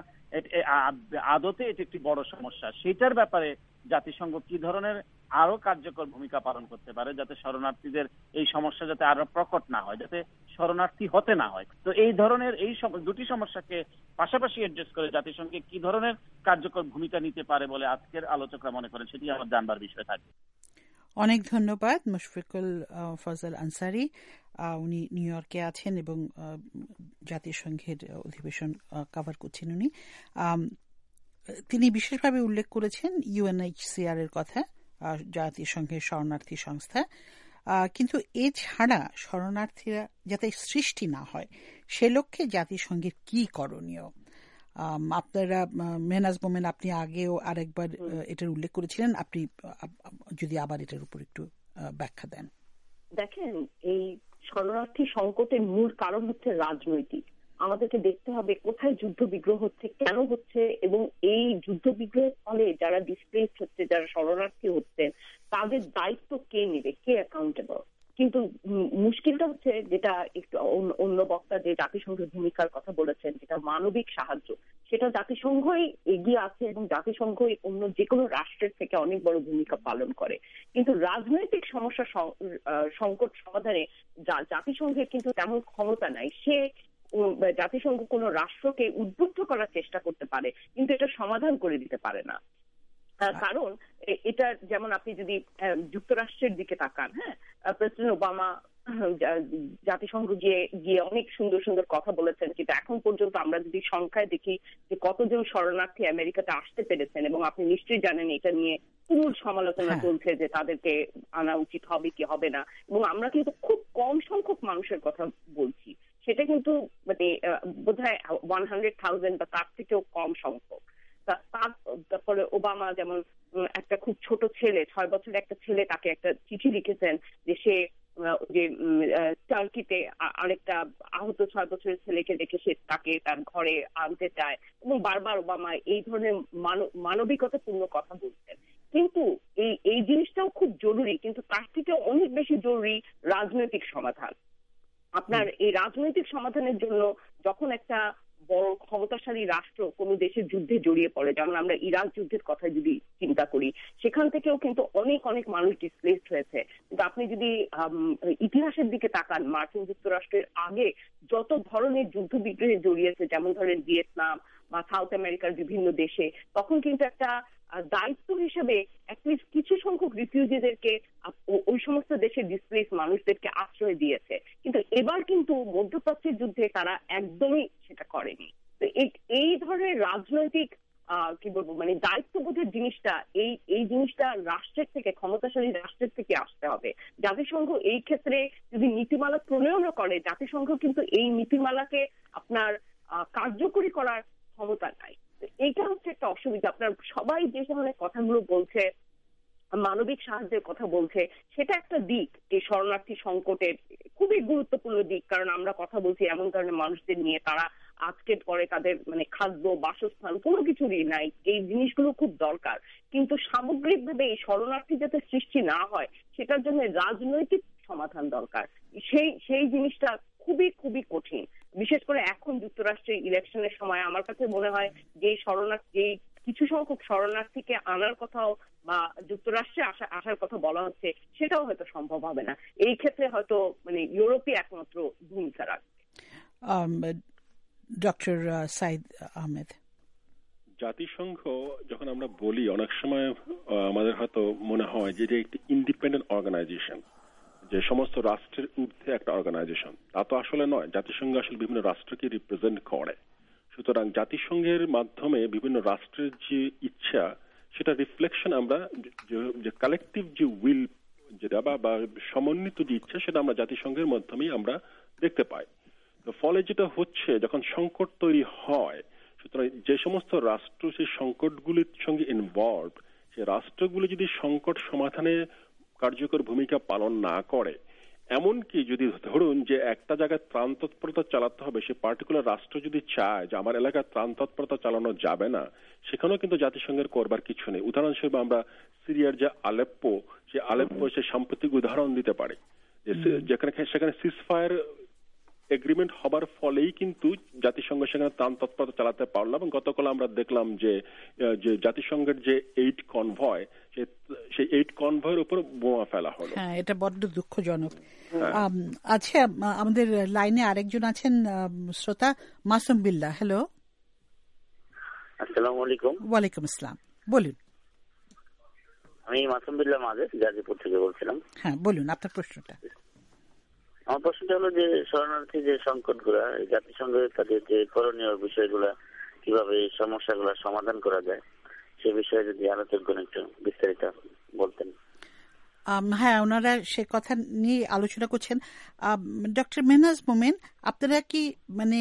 Speaker 7: আদতে এটি একটি বড় সমস্যা, সেটার ব্যাপারে জাতিসংঘ কি ধরনের আরো কার্যকর ভূমিকা পালন করতে পারে যাতে শরণার্থীদের এই সমস্যা যাতে আরো প্রকট না হয়, যাতে শরণার্থী হতে না হয়। তো এই ধরনের এই দুটি সমস্যাকে পাশাপাশি অ্যাড্রেস করে জাতিসংঘে কি ধরনের কার্যকর ভূমিকা নিতে পারে বলে আজকের আলোচকরা মনে করেন, সেটি আমার জানবার বিষয় থাকবে।
Speaker 3: অনেক ধন্যবাদ মুশফিকুল ফজল আনসারী। উনি নিউ ইয়র্কে আছেন এবং জাতিসংঘের অধিবেশন কভার করছেন। উনি তিনি বিশেষভাবে উল্লেখ করেছেন ইউএনএইচসিআর এর কথা, জাতিসংঘের শরণার্থী সংস্থা। কিন্তু এছাড়া শরণার্থীরা যাতে সৃষ্টি না হয় সে লক্ষ্যে জাতিসংঘের কি করণীয়? আপনারা মেহনাজ মোমেন, আপনি আগেও আরেকবার এটার উল্লেখ করেছিলেন, আপনি যদি আবার এটার উপর একটু ব্যাখ্যা দেন।
Speaker 4: দেখেন, এই শরণার্থী সংকটের মূল কারণ হচ্ছে রাজনৈতিক। আমাদেরকে দেখতে হবে কোথায় যুদ্ধ বিগ্রহ হচ্ছে, কেন হচ্ছে, এবং এই যুদ্ধ বিগ্রহের ফলে যারা ডিসপ্লেস হচ্ছে, যারা শরণার্থী হচ্ছে, তাদের দায়িত্ব কে নেবে, কে অ্যাকাউন্টেবল। কিন্তু মুশকিলটা হচ্ছে যেটা একটু অন্য বক্তা যে জাতিসংঘের ভূমিকার কথা বলেছেন, যেটা মানবিক সাহায্য, সেটা জাতিসংঘই এগিয়ে আছে এবং জাতিসংঘই অন্য যে কোনো রাষ্ট্রের থেকে অনেক বড় ভূমিকা পালন করে। কিন্তু রাজনৈতিক সমস্যা সংকট সমাধানে জাতিসংঘের কিন্তু তেমন ক্ষমতা নাই। সে জাতিসংঘ কোন রাষ্ট্রকে উদ্বুদ্ধ করার চেষ্টা করতে পারে, কিন্তু এটা সমাধান করে দিতে পারে না। কারণ এটা যেমন আপনি যদি যুক্তরাষ্ট্রের দিকে তাকান, হ্যাঁ, প্রেসিডেন্ট ওবামা জাতিসংঘ গিয়ে গিয়ে অনেক সুন্দর সুন্দর কথা বলেছেন, কিন্তু এখন পর্যন্ত আমরা যদি সংখ্যায় দেখি যে কতজন শরণার্থী আমেরিকাতে আসতে পেরেছেন, এবং আপনি নিশ্চয়ই জানেন এটা নিয়ে তুমুল সমালোচনা চলছে যে তাদেরকে আনা উচিত হবে কি হবে না, এবং আমরা কিন্তু খুব কম সংখ্যক মানুষের কথা বলছি। সেটা কিন্তু মানে বোধ হয় ওয়ান হান্ড্রেড থাউজেন্ড বা তার থেকেও কম সংখ্যক। তারপরে ওবামা যেমন একটা খুব ছোট ছেলে, ছয় বছরের একটা ছেলে, তাকে একটা চিঠি লিখেছেন যে সে যে টার্কিতে আরেকটা আহত ছয় বছরের ছেলেকে দেখে সে তাকে তার ঘরে আনতে চায়, এবং বারবার ওবামা এই ধরনের মানবিকতাপূর্ণ কথা বলছেন। কিন্তু এই এই জিনিসটাও খুব জরুরি, কিন্তু তার থেকে অনেক বেশি জরুরি রাজনৈতিক সমাধান। আপনার এই রাজনৈতিক সমাধানের জন্য যখন একটা বড় ক্ষমতাশালী রাষ্ট্র কোনো দেশের যুদ্ধে জড়িয়ে পড়ে, যেমন আমরা ইরাক যুদ্ধের কথা যদি চিন্তা করি, সেখান থেকেও কিন্তু অনেক অনেক মানুষ ডিসপ্লেসড হয়েছে। কিন্তু আপনি যদি ইতিহাসের দিকে তাকান, মার্কিন যুক্তরাষ্ট্রের আগে যত ধরনের যুদ্ধ বিগ্রহে জড়িয়েছে, যেমন ধরেন ভিয়েতনাম বা সাউথ আমেরিকার বিভিন্ন দেশে, তখন কিন্তু একটা দায়িত্ব হিসেবে অ্যাটলিস্ট কিছু সংখ্যক রিফিউজিদেরকে ওই সমস্ত দেশের ডিসপ্লেস মানুষদেরকে আশ্রয় দিয়েছে। কিন্তু এবার কিন্তু মধ্যপ্রাচ্যের যুদ্ধে তারা একদমই সেটা করেনি। তো এই ধরনের রাজনৈতিক আহ কি বলবো মানে দায়িত্ববোধের জিনিসটা এই এই জিনিসটা রাষ্ট্রের থেকে, ক্ষমতাশালী রাষ্ট্রের থেকে আসতে হবে। জাতিসংঘ এই ক্ষেত্রে যদি নীতিমালা প্রণয়নও করে, জাতিসংঘ কিন্তু এই নীতিমালাকে আপনার কার্যকরী করার ক্ষমতা নাই। এইটা হচ্ছে একটা অসুবিধা। আপনার সবাই যে ধরনের কথাগুলো বলছে, মানবিক সাহায্যের কথা বলছে, সেটা একটা দিক, এই শরণার্থী সংকটের খুবই গুরুত্বপূর্ণ দিক। কারণ আমরা কথা বলছি এমন ধরনের মানুষদের নিয়ে, তারা আজকে পরে তাদের মানে খাদ্য, বাসস্থান কোনো কিছুরই নাই। এই জিনিসগুলো খুব দরকার। কিন্তু সামগ্রিকভাবে এই শরণার্থী যাতে সৃষ্টি না হয়, সেটার জন্য রাজনৈতিক সমাধান দরকার। সেই সেই জিনিসটা খুবই খুবই কঠিন। বিশেষ করে এখন যুক্তরাষ্ট্রের ইলেকশনের সময় আমার কাছে মনে হয় যে শরণার্থী, কিছু সংখ্যক শরণার্থীকে আনার কথাও বা যুক্তরাষ্ট্রে আসা আসার কথা বলা হচ্ছে, সেটাও হয়তো সম্ভব হবে না। এই ক্ষেত্রে হয়তো মানে ইউরোপই একমাত্র ভূমিকা রাখবে।
Speaker 3: ডক্টর সাইদ আহমেদ,
Speaker 5: জাতিসংঘ যখন আমরা বলি, অনেক সময় আমাদের হয়তো মনে হয় যে এটা একটি ইন্ডিপেন্ডেন্ট অর্গানাইজেশন, যে সমস্ত রাষ্ট্রের ঊর্ধ্বে একটা অর্গানাইজেশন। তা তো আসলে নয়। জাতিসংঘ আসলে বিভিন্ন রাষ্ট্রকে রিপ্রেজেন্ট করে। সুতরাং জাতিসংঘের মাধ্যমে বিভিন্ন রাষ্ট্রের যে ইচ্ছা, সেটা রিফ্লেকশন আমরা যে কালেকটিভ যে উইল যেটা বা সমন্বিত যে ইচ্ছা, সেটা আমরা জাতিসংঘের মাধ্যমেই আমরা দেখতে পাই। তো ফলে যেটা হচ্ছে, যখন সংকট তৈরি হয়, সুতরাং যে সমস্ত রাষ্ট্র সেই সংকটগুলির সঙ্গে ইনভলভ, সেই রাষ্ট্রগুলি যদি সংকট সমাধানে কার্যকর ভূমিকা পালন না করে, এমনকি যদি ধরুন যে একটা জায়গায় ত্রাণ তৎপরতা চালাতে হবে, সে পার্টিকুলার রাষ্ট্র যদি চায় যে আমার এলাকায় ত্রাণ তৎপরতা চালানো যাবে না, সেখানেও কিন্তু জাতিসংঘের করবার কিছু নেই। উদাহরণস্বরূপ আমরা সিরিয়ার যে আলেপ্পো, সে আলেপ্পো সে সাম্প্রতিক উদাহরণ দিতে পারি, যেখানে সেখানে সিজফায়ার এগ্রিমেন্ট হবার ফলেই কিন্তু জাতিসংঘ সেখানে ত্রাণ তৎপরতা চালাতে পারলো। এবং গতকাল আমরা দেখলাম যে জাতিসংঘের যে এইড কনভয়, সেই এইড কনভয়ের উপর বোমা ফেলা হলো।
Speaker 3: হ্যাঁ, এটা বড্ড দুঃখজনক। আচ্ছা, আমাদের লাইনে আরেকজন আছেন শ্রোতা, মাসুম বিল্লাহ। হ্যালো,
Speaker 8: আসসালামু আলাইকুম।
Speaker 3: ওয়ালাইকুম আসসালাম, বলুন।
Speaker 8: আমি মাসুম বিল্লাহ মাজেদ, গাজীপুর থেকে বলছিলাম।
Speaker 3: হ্যাঁ, বলুন আপনার প্রশ্নটা।
Speaker 8: আমার প্রশ্নটা হলো যে শরণার্থী যে সংকট গুলা, জাতিসংঘের তাদের যে করণীয় বিষয়গুলা, কিভাবে এই সমস্যাগুলো সমাধান করা যায়, সে বিষয়ে যদি আলোচকগণ একটু বিস্তারিত বলতেন।
Speaker 3: হ্যাঁ, ওনারা সে কথা নিয়ে আলোচনা করছেন। ডক্টর মেহনাজ মোমেন, আপনারা কি মানে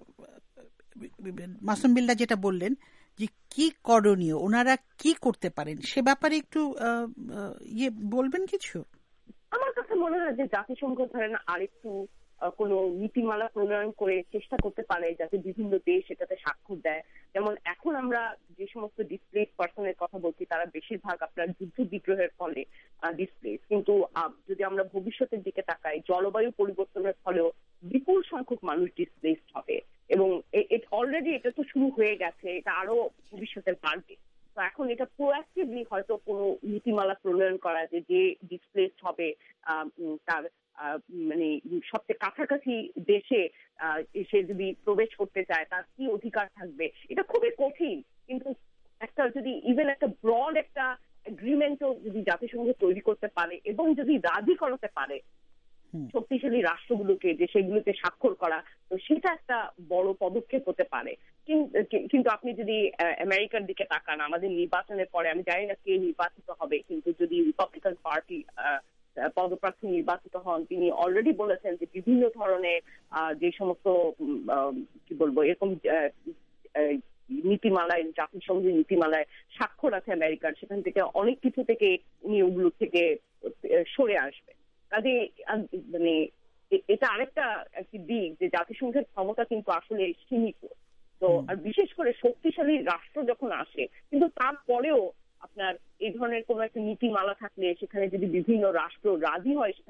Speaker 3: মাসুম বিল্লাহ যেটা বললেন যে কি করণীয়, ওনারা কি করতে পারেন, সে ব্যাপারে একটু ইয়ে বলবেন কিছু?
Speaker 4: আমার কাছে মনে হয় যে জাতিসংঘ ধরেন আরেকটু কোন নীতিমালা প্রণয়ন করে চেষ্টা করতে পারে যাতে বিভিন্ন দেশ এটাতে স্বাক্ষর দেয়। যেমন এখন আমরা যে সমস্ত ডিসপ্লেস পার্সনের কথা বলছি, তারা বেশিরভাগ আপনার যুদ্ধ বিগ্রহের ফলে ডিসপ্লেস। কিন্তু যদি আমরা ভবিষ্যতের দিকে তাকাই, জলবায়ু পরিবর্তনের ফলেও বিপুল সংখ্যক মানুষ ডিসপ্লেস হবে এবং অলরেডি এটা তো শুরু হয়ে গেছে, এটা আরো ভবিষ্যতে বাড়বে। তো এখন এটা প্রোঅ্যাক্টিভলি হয়তো কোনো নীতিমালা প্রণয়ন করা, যে যে ডিসপ্লেস হবে তার মানে সবচেয়ে কাছাকাছি দেশে সে যদি প্রবেশ করতে চায় তার কি অধিকার থাকবে। এটা খুবই কঠিন, কিন্তু একটা যদি ইভেন একটা ব্রড একটা এগ্রিমেন্টও যদি জাতিসংঘ তৈরি করতে পারে এবং যদি রাজি করাতে পারে শক্তিশালী রাষ্ট্রগুলোকে যে সেগুলোতে স্বাক্ষর করা, তো সেটা একটা বড় পদক্ষেপ হতে পারে। কিন্তু আপনি যদি আমেরিকার দিকে তাকান, আমাদের নির্বাচনের পরে আমি জানি না কে নির্বাচিত হবে, কিন্তু যদি রিপাবলিকান পার্টি পদপ্রার্থী নির্বাচিত হন, তিনি অলরেডি বলেছেন যে বিভিন্ন ধরনের যে সমস্ত কি বলবো এরকম নীতিমালায়, জাতিসংঘের নীতিমালায় স্বাক্ষর আছে আমেরিকার, সেখান থেকে অনেক কিছু থেকে উনি ওগুলো থেকে সরে আসবে। কাজে মানে এটা আরেকটা একটি দিক যে জাতিসংঘের ক্ষমতা কিন্তু আসলে সীমিত। তো আর বিশেষ করে শক্তিশালী রাষ্ট্র যখন আসে, কিন্তু তারপরেও আপনার এই ধরনের কোন একটা নীতিমালা থাকলে সেখানে যদি বিভিন্ন রাষ্ট্র রাজি হয় সেখানে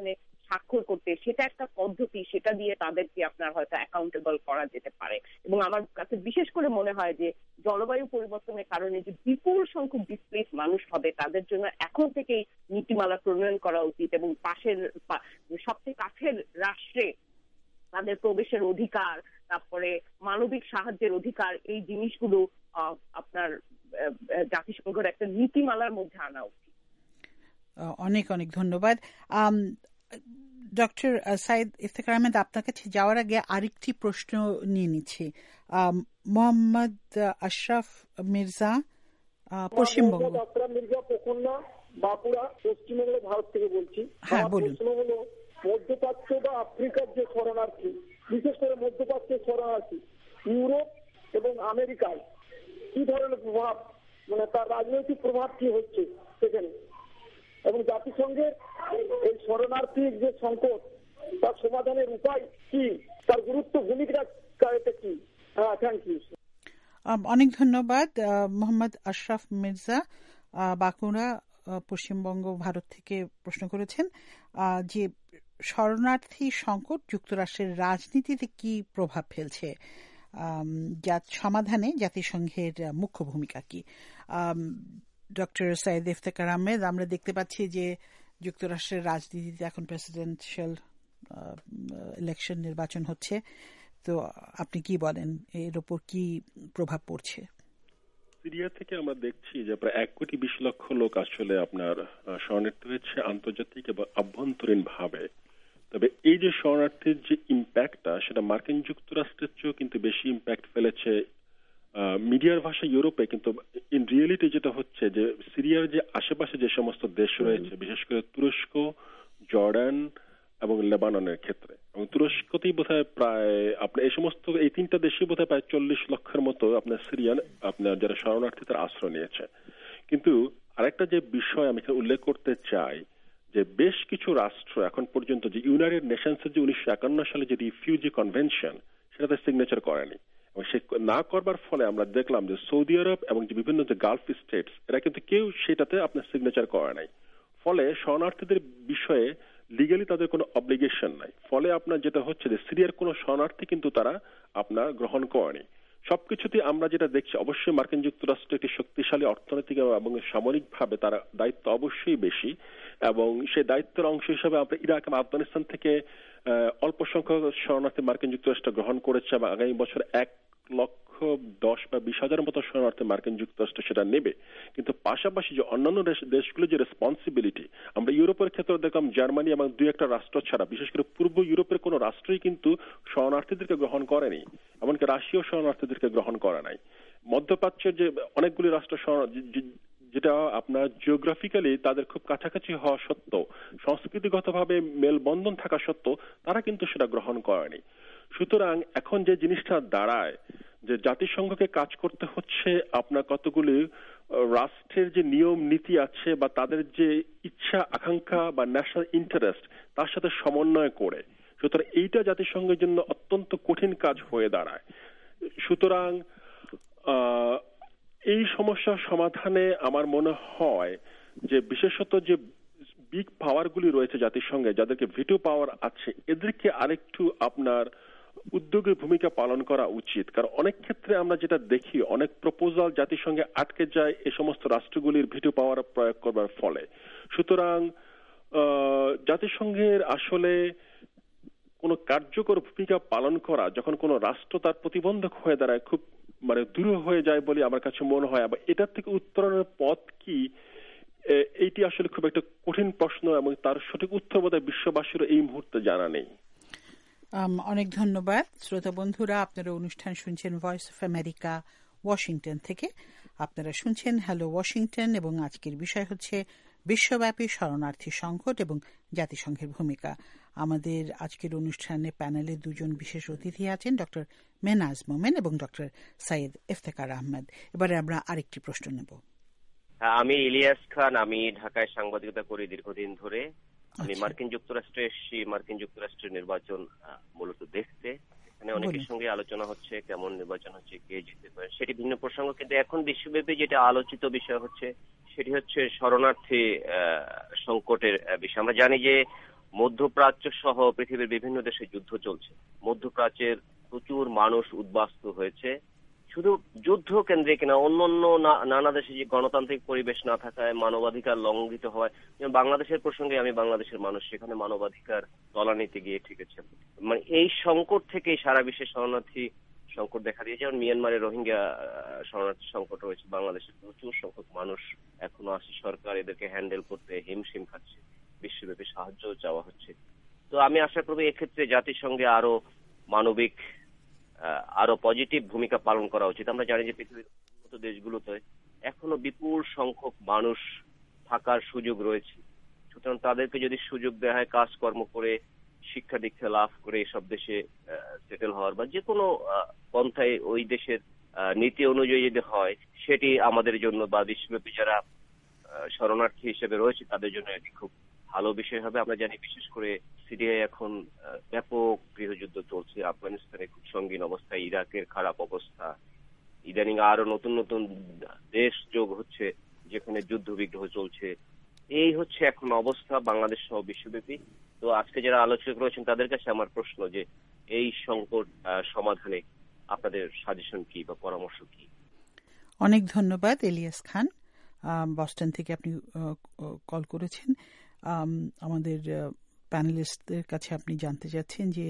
Speaker 4: স্বাক্ষর করতে, সেটা একটা পদ্ধতি, সেটা দিয়ে তাদেরকে আপনার হয়তো অ্যাকাউন্টেবল করা যেতে পারে। এবং আমার কাছে বিশেষ করে মনে হয় যে জলবায়ু পরিবর্তনের কারণে যে বিপুল সংখ্যক ডিসপ্লেস মানুষ হবে, তাদের জন্য এখন থেকেই নীতিমালা প্রণয়ন করা উচিত এবং পাশের সবচেয়ে কাছের রাষ্ট্রে তাদের প্রবেশের অধিকার, তারপরে মানবিক সাহায্যের অধিকার, এই জিনিসগুলো আপনার জাতিসংঘের একটা নীতিমালার মধ্যে আনা উচিত।
Speaker 3: অনেক অনেক ধন্যবাদ। ডক্টর সাইদ ইফতেখার আহমেদ, আপনার কাছে যাওয়ার আগে আরেকটি প্রশ্ন নিয়ে নিচ্ছি। মোহাম্মদ আশরাফ মির্জা, পশ্চিমবঙ্গ।
Speaker 9: আশরাফ মির্জা পকন্না, বাঁকুড়া, পশ্চিমবঙ্গ, ভারত থেকে বলছি।
Speaker 3: হ্যাঁ, বলুন।
Speaker 9: প্রশ্ন হলো, মধ্যপ্রাচ্য বা আফ্রিকার যে শরণার্থী, বিশেষ করে মধ্যপ্রাচ্যের শরণার্থী ইউরোপ এবং আমেরিকায় কি ধরনের প্রভাব, মানে তার রাজনৈতিক প্রভাব কি হচ্ছে সেখানে, এবং জাতিসংঘের এই শরণার্থীর যে সংকট তার সমাধানের উপায় কি, তার গুরুত্ব ভূমিকা কি? হ্যাঁ, থ্যাংক ইউ।
Speaker 3: অনেক ধন্যবাদ। মোহাম্মদ আশরাফ মির্জা, বাঁকুড়া, পশ্চিমবঙ্গ, ভারত থেকে প্রশ্ন করেছেন যে শরণার্থী সংকট যুক্তরাষ্ট্রের রাজনীতিতে কি প্রভাব ফেলছে, সমাধানে জাতিসংঘের মুখ্য ভূমিকা কি। ডক্টর সাইদ ইফতেখার আহমেদ, আমরা দেখতে পাচ্ছি যে যুক্তরাষ্ট্রের রাজনীতিতে এখন প্রেসিডেন্সিয়াল ইলেকশন, নির্বাচন হচ্ছে, তো আপনি কি বলেন, এর উপর কি প্রভাব পড়ছে?
Speaker 5: সিরিয়া থেকে আমরা দেখছি যে প্রায় এক কোটি বিশ লক্ষ লোক আসলে আপনার শরণার্থী হয়েছে আন্তর্জাতিক এবং আভ্যন্তরীণ ভাবে। তবে এই যে শরণার্থীর যে ইম্প্যাক্টটা, সেটা মার্কিন যুক্তরাষ্ট্রের চেয়েও কিন্তু বেশি ইম্প্যাক্ট ফেলেছে মিডিয়ার ভাষা ইউরোপে। কিন্তু ইন রিয়েলিটি যেটা হচ্ছে যে সিরিয়ার যে আশেপাশে যে সমস্ত দেশ রয়েছে, বিশেষ করে তুরস্ক, জর্ডান এবং লেবাননের ক্ষেত্রে, এবং তুরস্কতেই বোধহয় প্রায় আপনার এই সমস্ত এই তিনটা দেশই বোধহয় প্রায় চল্লিশ লক্ষের মতো আপনার সিরিয়ান আপনার যারা শরণার্থী তারা আশ্রয় নিয়েছে। কিন্তু আরেকটা যে বিষয় আমি এখানে উল্লেখ করতে চাই, যে বেশ কিছু রাষ্ট্র এখন পর্যন্ত যে ইউনাইটেড নেশনসের যে উনিশশো একান্ন সালে যে রিফিউজি কনভেনশন, সেটাতে সিগনেচার করেনি। এবং সে না করবার ফলে আমরা দেখলাম যে সৌদি আরব এবং যে বিভিন্ন যে গালফ স্টেটস, এরা কিন্তু কেউ সেটাতে আপনার সিগনেচার করে নাই। ফলে শরণার্থীদের বিষয়ে লিগালি তাদের কোনো অব্লিগেশন নাই। ফলে আপনার যেটা হচ্ছে যে সিরিয়ার কোনো শরণার্থী কিন্তু তারা আপনার গ্রহণ করেনি। সবকিছুতে আমরা যেটা দেখছি, অবশ্যই মার্কিন যুক্তরাষ্ট্র একটি শক্তিশালী অর্থনৈতিক এবং সামরিকভাবে তারা দায়িত্ব অবশ্যই বেশি, এবং সেই দায়িত্বের অংশ হিসেবে আমরা ইরাক এবং আফগানিস্তান থেকে অল্প সংখ্যক শরণার্থী মার্কিন যুক্তরাষ্ট্র গ্রহণ করেছে, এবং আগামী বছর এক লক্ষ দশ বা বিশ হাজার মতো শরণার্থী মার্কিন যুক্তরাষ্ট্র সেটা নেবে। কিন্তু পাশাপাশি যে অন্যান্য দেশগুলো যে রেসপন্সিবিলিটি, আমরা ইউরোপের ক্ষেত্রে দেখলাম জার্মানি এবং দুই একটা রাষ্ট্র ছাড়া বিশেষ করে পূর্ব ইউরোপের কোনো রাষ্ট্রই কিন্তু শরণার্থীদেরকে গ্রহণ করেনি, এমনকি রাশিয়াও শরণার্থীদেরকে গ্রহণ করে নাই। মধ্যপ্রাচ্যের যে অনেকগুলি রাষ্ট্র যেটা আপনার জিওগ্রাফিক্যালি তাদের খুব কাছাকাছি হওয়া সত্ত্বেও, সংস্কৃতিগতভাবে মেলবন্ধন থাকা সত্ত্বেও তারা কিন্তু সেটা গ্রহণ করেনি। সুতরাং এখন যে জিনিসটা দাঁড়ায় যে জাতিসংঘকে কাজ করতে হচ্ছে আপনার কতগুলি রাষ্ট্রের যে নিয়ম নীতি আছে বা তাদের যে ইচ্ছা আকাঙ্ক্ষা বা ন্যাশনাল ইন্টারেস্ট, তার সাথে সমন্বয় করে। সুতরাং এইটা জাতিসংঘের জন্য অত্যন্ত কঠিন কাজ হয়ে দাঁড়ায়। সুতরাং এই সমস্যার সমাধানে আমার মনে হয় যে বিশেষত যে বিগ পাওয়ারগুলি রয়েছে জাতিসংঘে, যাদেরকে ভিটো পাওয়ার আছে, এদেরকে আরেকটু আপনার উদ্যোগের ভূমিকা পালন করা উচিত। কারণ অনেক ক্ষেত্রে আমরা যেটা দেখি, অনেক প্রপোজাল জাতিসংঘে আটকে যায় এই সমস্ত রাষ্ট্রগুলির ভিটো পাওয়ার প্রয়োগ করবার ফলে। সুতরাং জাতিসংঘের আসলে কোন কার্যকর ভূমিকা পালন করা, যখন কোন রাষ্ট্র তার প্রতিবন্ধক হয়ে দাঁড়ায়, খুব মানে দূর হয়ে যায় বলে আমার কাছে মনে হয়। আবার এটার থেকে উত্তরণের পথ কি, এইটি আসলে খুব একটা কঠিন প্রশ্ন, এবং তার সঠিক উত্তর বোধহয় বিশ্ববাসীরও এই মুহূর্তে জানা নেই।
Speaker 3: অনেক ধন্যবাদ। শ্রোতা বন্ধুরা, আপনারা অনুষ্ঠান শুনছেন ভয়েস অফ আমেরিকা, ওয়াশিংটন থেকে। আপনারা শুনছেন হ্যালো ওয়াশিংটন, এবং আজকের বিষয় হচ্ছে বিশ্বব্যাপী শরণার্থী সংকট এবং জাতিসংঘের ভূমিকা। আমাদের আজকের অনুষ্ঠানে প্যানেলে দুজন বিশেষ অতিথি আছেন, ডক্টর মেহনাজ মোমেন এবং ডক্টর সাইদ ইফতেখার আহমেদ। এবারে আমরা আরেকটি প্রশ্ন নেব।
Speaker 10: আমি ইলিয়াস খান, আমি ঢাকায় সাংবাদিকতা করি দীর্ঘদিন ধরে। আমি মার্কিন যুক্তরাষ্ট্রে এসেছি মার্কিন যুক্তরাষ্ট্রের নির্বাচন মূলত দেখতে। এখানে অনেকের সঙ্গে আলোচনা হচ্ছে কেমন নির্বাচন হচ্ছে, কে জিততে পারে, সেটি ভিন্ন প্রসঙ্গ। কিন্তু এখন বিশ্বব্যাপী যেটা আলোচিত বিষয় হচ্ছে সেটি হচ্ছে শরণার্থী সংকটের বিষয়। আমরা জানি যে মধ্যপ্রাচ্য সহ পৃথিবীর বিভিন্ন দেশে যুদ্ধ চলছে। মধ্যপ্রাচ্যের প্রচুর মানুষ উদ্বাস্তু হয়েছে, শুধু যুদ্ধ কেন্দ্রিক না, অন্য অন্য নানা দেশে যে গণতান্ত্রিক পরিবেশ না থাকায়, মানবাধিকার লঙ্ঘিত হয়। বাংলাদেশের প্রসঙ্গে আমি বাংলাদেশের মানুষ, সেখানে মানবাধিকার তলানিতে গিয়ে ঠেকেছে। মানে এই সংকট থেকে সারা বিশ্বে শরণার্থী সংকট দেখা দিয়েছে। যেমন মিয়ানমারের রোহিঙ্গা শরণার্থী সংকট রয়েছে, বাংলাদেশের প্রচুর সংখ্যক মানুষ এখনো আছে, সরকার এদেরকে হ্যান্ডেল করতে হিমশিম খাচ্ছে, বিশ্বব্যাপী সাহায্য চাওয়া হচ্ছে। তো আমি আশা করব এক্ষেত্রে জাতিসংঘে আরো মানবিক, আরো পজিটিভ ভূমিকা পালন করা উচিত। আমরা জানি যে পৃথিবীর উন্নত দেশগুলোতে এখনো বিপুল সংখ্যক মানুষ থাকার সুযোগ রয়েছে, সুতরাং তাদেরকে যদি সুযোগ দেওয়া হয় কাজকর্ম করে, শিক্ষা দীক্ষা লাভ করে এসব দেশে সেটেল হওয়ার বা যে কোনো পন্থায় ওই দেশের নীতি অনুযায়ী যদি হয়, সেটি আমাদের জন্য বা বিশ্বব্যাপী যারা শরণার্থী হিসেবে রয়েছে তাদের জন্য এটি খুব ভালো বিষয় হবে। আমরা জানি বিশেষ করে সিরিয়ায় এখন ব্যাপক গৃহযুদ্ধ চলছে, আফগানিস্তানে খুব সঙ্গীন অবস্থা, ইরাকের খারাপ অবস্থা, ইদানিং আরো নতুন নতুন দেশ যোগ হচ্ছে যেখানে যুদ্ধ বিগ্রহ চলছে। এই হচ্ছে এখন অবস্থা বাংলাদেশ সহ বিশ্বব্যাপী। তো আজকে যারা আলোচক রয়েছেন তাদের কাছে আমার প্রশ্ন যে এই সংকট সমাধানে আপনাদের সাজেশন কি বা পরামর্শ কি?
Speaker 3: অনেক ধন্যবাদ ইলিয়াস খান, বস্টন থেকে আপনি কল করেছেন। আমাদের প্যানেলিস্টদের কাছে আপনি জানতে চাচ্ছেন যে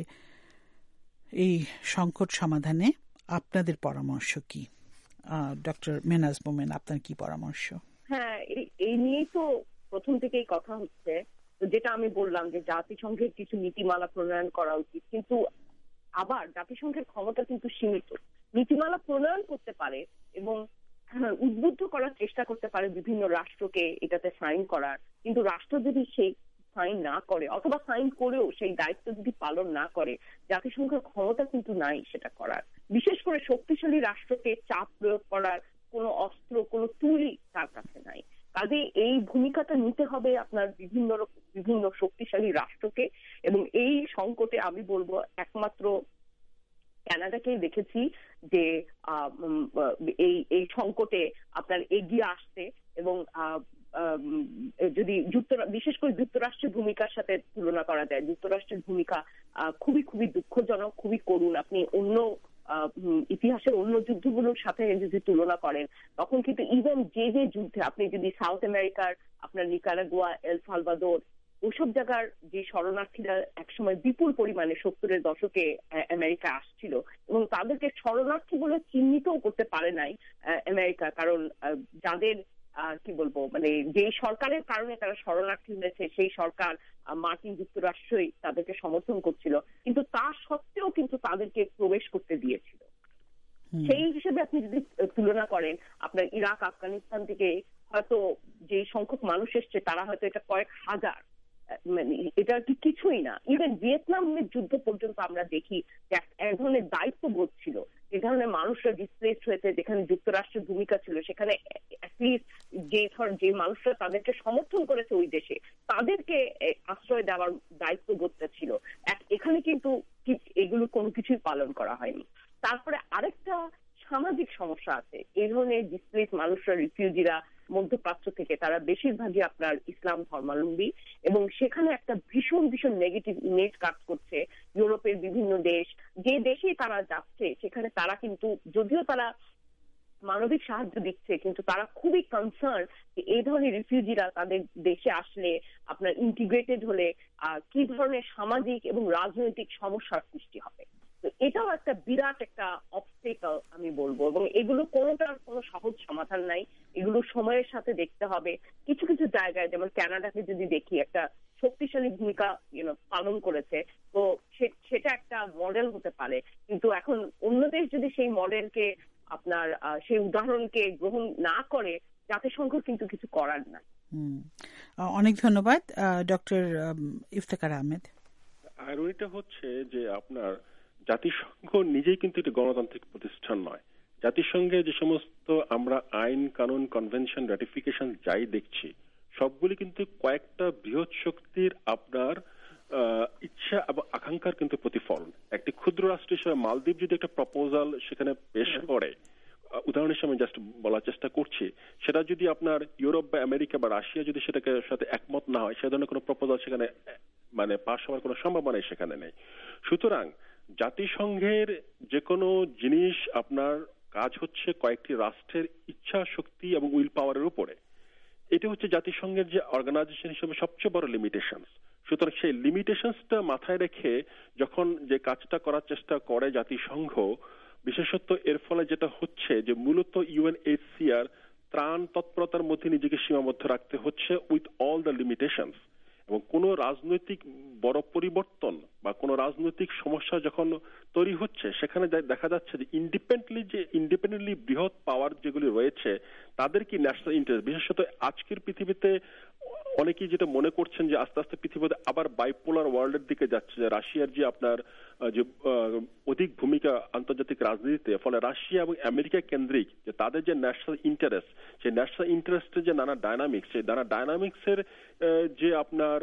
Speaker 3: এই সংকট সমাধানে আপনাদের পরামর্শ কি? ডক্টর মেহনাজ মোমেন, আপনার কি পরামর্শ?
Speaker 4: হ্যাঁ, এই নিয়েই তো প্রথম থেকেই কথা হচ্ছে। যেটা আমি বললাম যে জাতিসংঘের কিছু নীতিমালা প্রণয়ন করা উচিত, কিন্তু আবার জাতিসংঘের ক্ষমতা কিন্তু সীমিত। নীতিমালা প্রণয়ন করতে পারে এবং উদ্বুদ্ধ করার চেষ্টা করতে পারে বিভিন্ন রাষ্ট্রকে এটাতে সাইন করার, কিন্তু রাষ্ট্র যদি সেই সাইন না করে অথবা সাইন করেও সেই দায়িত্ব যদি পালন না করে, জাতিসংঘের ক্ষমতা কিন্তু নাই সেটা করার। বিশেষ করে শক্তিশালী রাষ্ট্রকে চাপ প্রয়োগ করার কোনো অস্ত্র, কোনো টুলই তার কাছে নাই। কাজে এই ভূমিকাটা নিতে হবে আপনার বিভিন্ন বিভিন্ন শক্তিশালী রাষ্ট্রকে। এবং এই সংকটে আমি বলবো একমাত্র কানাডাকেই দেখেছি যে এই এই সংকটে আপনার এগিয়ে আসতে, এবং যদি যুক্তরাষ্ট্র, বিশেষ করে যুক্তরাষ্ট্রের ভূমিকার সাথে তুলনা করা যায়, যুক্তরাষ্ট্রের ভূমিকা খুবই খুবই দুঃখজনক, খুবই করুণ। আপনি অন্য ইতিহাসের অন্য যুদ্ধগুলোর সাথে যদি তুলনা করেন, তখন কিন্তু ইভেন যে যে যুদ্ধে আপনি যদি সাউথ আমেরিকার আপনার নিকারাগুয়া, এল সালভাদোর, ওসব জায়গার যে শরণার্থীরা একসময় বিপুল পরিমাণে সত্তরের দশকে আমেরিকা আসছিল এবং তাদেরকে শরণার্থী বলে চিহ্নিতও করতে পারে নাই আমেরিকা, কারণ যাদের কি বলবো মানে যে সরকারের কারণে তারা শরণার্থী হয়েছে সেই সরকার মার্কিন যুক্তরাষ্ট্রই তাদেরকে সমর্থন করছিল, কিন্তু তা সত্ত্বেও কিন্তু তাদেরকে প্রবেশ করতে দিয়েছিল। সেই হিসেবে আপনি যদি তুলনা করেন, আপনার ইরাক, আফগানিস্তান থেকে হয়তো যে সংখ্যক মানুষ এসছে তারা হয়তো এটা কয়েক হাজার, মানে এটা কি কিছুই না। ইভেন ভিয়েতনামের যুদ্ধ পর্যন্ত আমরা দেখি যে এক ধরনের দায়িত্ববোধ ছিল, যে ধরনের মানুষরা ডিসপ্লেসড হয়েছে, যেখানে যুক্তরাষ্ট্রের ভূমিকা ছিল, সেখানে যে যে মানুষরা তাদেরকে সমর্থন করেছে ওই দেশে, তাদেরকে আশ্রয় দেওয়ার দায়িত্ববোধটা ছিল। এখানে কিন্তু এগুলো কোনো কিছুই পালন করা হয়নি। তারপরে আরেকটা সামাজিক সমস্যা আছে। এই ধরনের ডিসপ্লেসড মানুষরা, রিফিউজিরা মধ্যপ্রাচ্য থেকে, তারা বেশিরভাগই আপনার ইসলাম ধর্মাবলম্বী এবং সেখানে একটা ভীষণ ভীষণ নেগেটিভ ইমেজ কাজ করছে। ইউরোপের বিভিন্ন দেশ, যে দেশেই তারা যাচ্ছে সেখানে তারা কিন্তু, যদিও তারা মানবিক সাহায্য দিচ্ছে, কিন্তু তারা খুবই কনসার্ন যে এই ধরনের রিফিউজিরা তাদের দেশে আসলে আপনার ইন্টিগ্রেটেড হলে কি ধরনের সামাজিক এবং রাজনৈতিক সমস্যার সৃষ্টি হবে। তো এটাও একটা বিরাট একটা অবস্টেকল আমি বলবো, এবং এগুলো কোনোটার কোনো সহজ সমাধান নাই। এগুলো সময়ের সাথে দেখতে হবে। কিছু কিছু জায়গায় যেমন কানাডাকে যদি দেখি, একটা শক্তিশালী ভূমিকা পালন করেছে, তো সেটা একটা মডেল হতে পারে। কিন্তু এখন অন্য দেশ যদি সেই মডেলকে আপনার সেই উদাহরণকে গ্রহণ না করে, জাতিসংঘ কিন্তু কিছু করার না।
Speaker 3: অনেক ধন্যবাদ ডক্টর ইফতেখার আহমেদ।
Speaker 5: আর ওইটা হচ্ছে যে আপনার জাতিসংঘ নিজেই কিন্তু একটা গণতান্ত্রিক প্রতিষ্ঠান নয়। জাতিসংঘে যে সমস্ত আমরা আইন, কানুন, কনভেনশন, রাটিফিকেশন যাই দেখছি, সবগুলি কিন্তু কয়েকটা বৃহৎ শক্তির আপনার ইচ্ছা এবং আকাঙ্ক্ষার কিন্তু প্রতিফলন। একটি ক্ষুদ্র রাষ্ট্র হিসেবে মালদ্বীপ যদি একটা প্রপোজাল সেখানে পেশ করে, উদাহরণ হিসেবে জাস্ট বলার চেষ্টা করছি, সেটা যদি আপনার ইউরোপ বা আমেরিকা বা রাশিয়া যদি সেটাকে সাথে একমত না হয়, সে ধরনের কোনো প্রপোজাল সেখানে মানে পাশ হওয়ার কোনো সম্ভাবনাই সেখানে নেই। সুতরাং জাতিসংঘের যে কোনো জিনিস আপনার কাজ হচ্ছে কয়েকটি রাষ্ট্রের ইচ্ছা শক্তি এবং উইল পাওয়ারের উপরে। এটা হচ্ছে জাতিসংঘের যে অর্গানাইজেশন হিসেবে সবচেয়ে বড় লিমিটেশনস। সুতরাং সেই লিমিটেশনসটা মাথায় রেখে যখন যে কাজটা করার চেষ্টা করে জাতিসংঘ, বিশেষত এর ফলে যেটা হচ্ছে যে মূলত ইউএনএইচসিআর ত্রাণ তৎপরতার মধ্যে নিজেকে সীমাবদ্ধ রাখতে হচ্ছে উইথ অল দ্য লিমিটেশনস। এবং কোন রাজনৈতিক বড় পরিবর্তন বা কোন রাজনৈতিক সমস্যা যখন তৈরি হচ্ছে সেখানে দেখা যাচ্ছে যে ইন্ডিপেন্ডেন্টলি যে ইন্ডিপেন্ডেন্টলি বৃহৎ পাওয়ার যেগুলি রয়েছে তাদের কি ন্যাশনাল ইন্টারেস্ট, বিশেষত আজকের পৃথিবীতে অনেকেই যেটা মনে করছেন যে আস্তে আস্তে পৃথিবীতে আবার বাইপোলার ওয়ার্ল্ডের দিকে যাচ্ছে, যে রাশিয়ার যে আপনার যে অধিক ভূমিকা আন্তর্জাতিক রাজনীতিতে, ফলে রাশিয়া এবং আমেরিকা কেন্দ্রিক যে তাদের যে ন্যাশনাল ইন্টারেস্ট, সেই ন্যাশনাল ইন্টারেস্টের যে নানা ডায়নামিক্স, সেই নানা ডায়নামিক্সের যে আপনার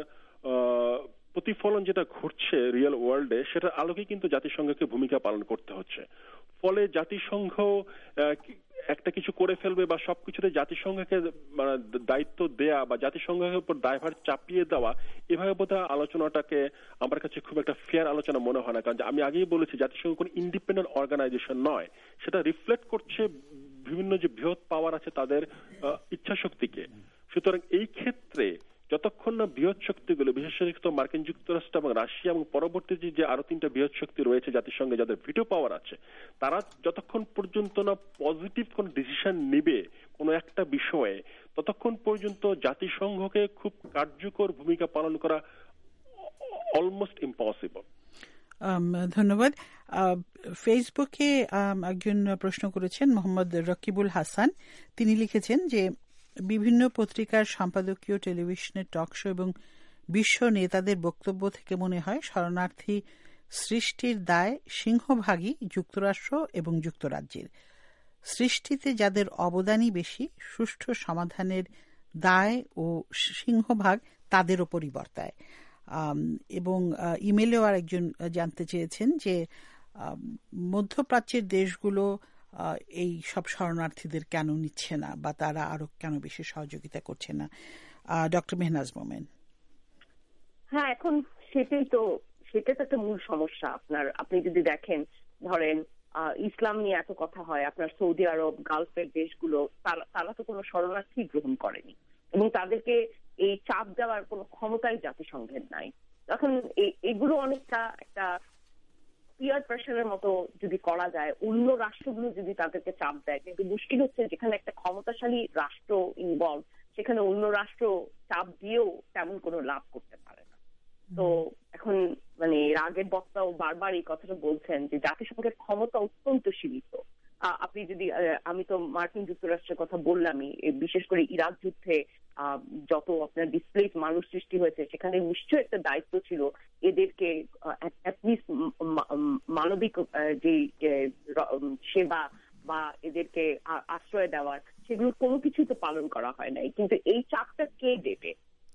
Speaker 5: প্রতিফলন যেটা ঘটছে রিয়েল ওয়ার্ল্ডে, সেটার আলোকে কিন্তু জাতিসংঘকে ভূমিকা পালন করতে হচ্ছে। ফলে জাতিসংঘ একটা কিছু করে ফেলবে বা সবকিছুতে জাতিসংঘকে দায়িত্ব দেয়া বা জাতিসংঘের উপর দায়ভার চাপিয়ে দেওয়া, এভাবে বোধহয় আলোচনাটাকে আমার কাছে খুব একটা ফেয়ার আলোচনা মনে হয় না। কারণ আমি আগেই বলেছি জাতিসংঘ কোন ইন্ডিপেন্ডেন্ট অর্গানাইজেশন নয়, সেটা রিফ্লেক্ট করছে বিভিন্ন যে বৃহৎ পাওয়ার আছে তাদের ইচ্ছা শক্তিকে। সুতরাং এই ক্ষেত্রে যতক্ষণ না বৃহৎ শক্তিগুলো, বিশেষত মার্কিন যুক্তরাষ্ট্র এবং রাশিয়া এবং পরবর্তী যে আরো তিনটা বৃহৎ শক্তি রয়েছে জাতিসংঘে যাদের ভিটো পাওয়ার আছে, তারা যতক্ষণ পর্যন্ত না পজিটিভ কোন ডিসিশন নেবে কোন একটা বিষয়ে, ততক্ষণ পর্যন্ত জাতিসংঘকে খুব কার্যকর ভূমিকা পালন করা অলমোস্ট ইম্পসিবল।
Speaker 3: ধন্যবাদ। ফেসবুকে একজন প্রশ্ন করেছেন মোহাম্মদ রকিবুল হাসান। তিনি লিখেছেন যে বিভিন্ন পত্রিকার সম্পাদকীয়, টেলিভিশনের টক শো এবং বিশ্ব নেতাদের বক্তব্য থেকে মনে হয় শরণার্থী সৃষ্টির দায় সিংহভাগই যুক্তরাষ্ট্র এবং যুক্তরাজ্যের। সৃষ্টিতে যাদের অবদানই বেশি, সুষ্ঠু সমাধানের দায় ও সিংহভাগ তাদের ওপরই বর্তায়। এবং ইমেলেও আর একজন জানতে চেয়েছেন যে মধ্যপ্রাচ্যের দেশগুলো এই সব শরণার্থীদের কেন নিচ্ছে না বা তারা আরো কেন বেশি সহযোগিতা করছে না। ডক্টর মেহনাজ মোমেন।
Speaker 4: হ্যাঁ, এখন সেটাই তো সেটা তো একটা মূল সমস্যা। আপনার আপনি যদি দেখেন, ধরেন ইসলাম নিয়ে এত কথা হয়, আপনার সৌদি আরব, গালফের দেশগুলো তারা তো কোনো শরণার্থী গ্রহণ করেনি এবং তাদেরকে এই চাপ দেওয়ার কোনো ক্ষমতাই জাতিসংঘের নাই। এখন এগুলো অনেকটা একটা পিয়ার প্রেশারের মতো যদি করা যায়, অন্য রাষ্ট্রগুলো যদি তাদেরকে চাপ দেয়, কিন্তু মুশকিল হচ্ছে যেখানে একটা ক্ষমতাশালী রাষ্ট্র ইনভলভ, সেখানে অন্য রাষ্ট্র চাপ দিয়েও তেমন কোনো লাভ করতে পারে না। তো এখন মানে এর আগের বক্তাও বারবার এই কথাটা বলছেন যে জাতিসংঘের ক্ষমতা অত্যন্ত সীমিত। আপনি যদি, আমি তো মার্কিন যুক্তরাষ্ট্রের কথা বললামই, বিশেষ করে ইরাক যুদ্ধে যত আপনার ডিসপ্লেস মানুষ সৃষ্টি হয়েছে, সেখানে নিশ্চয়ই একটা দায়িত্ব ছিল এদেরকে অ্যাটলিস্ট মানবিক যে সেবা বা এদেরকে আশ্রয় দেওয়ার, সেগুলো কোনো কিছু তো পালন করা হয় নাই। কিন্তু এই চাপটা কে দেবে?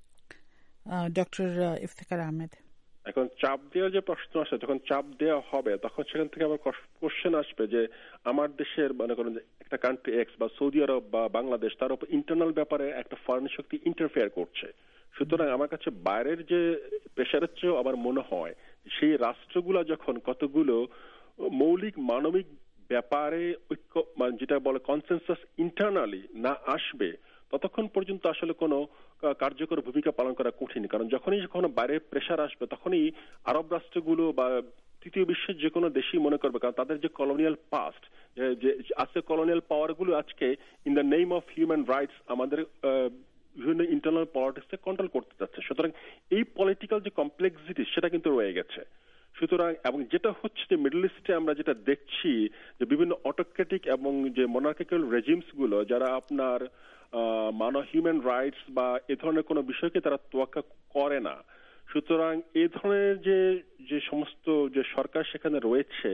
Speaker 3: ডক্টর ইফতেখার আহমেদ।
Speaker 5: এখন চাপ দেওয়ার যে প্রশ্ন আসে, যখন চাপ দেওয়া হবে তখন সেখান থেকে আবার কোশ্চেন আসবে যে আমার দেশের মনে করেন একটা কান্ট্রি এক্স বা সৌদি আরব বা বাংলাদেশ, তার উপর ইন্টারনাল ব্যাপারে একটা ফরেন শক্তি ইন্টারফেয়ার করছে। সুতরাং আমার কাছে বাইরের যে প্রেশারের চেয়েও আমার মনে হয় সেই রাষ্ট্রগুলা যখন কতগুলো মৌলিক মানবিক ব্যাপারে ঐক্য, মানে যেটা বলে কনসেনসাস ইন্টারনালি না আসবে, ততক্ষণ পর্যন্ত আসলে কোনো কার্যকর ভূমিকা পালন করা কঠিন। কারণ যখনই কোনো বাইরের প্রেশার আসবে তখনই আরব রাষ্ট্রগুলো বা তৃতীয় বিশ্বের যে কোনো দেশই মনে করবে, কারণ তাদের যে কলোনিয়াল পাস্ট, যে আজকে কলোনিয়াল পাওয়ার গুলো আজকে in the name of human rights আমাদের বিভিন্ন ইন্টারনাল পলিটিক্সে কন্ট্রোল করতে যাচ্ছে। সুতরাং এই পলিটিক্যাল যে কমপ্লেক্সিটি সেটা কিন্তু রয়ে গেছে। সুতরাং এবং যেটা হচ্ছে যে মিডল ইস্টে আমরা যেটা দেখছি যে বিভিন্ন অটোক্রেটিক এবং যে মনার্কিক্যাল রেজিমস গুলো, যারা আপনার মানব হিউম্যান রাইটস বা এ ধরনের কোনো বিষয়কে তারা তোয়াক্কা করে না। সুতরাং এই ধরনের যে যে সমস্ত যে সরকার সেখানে রয়েছে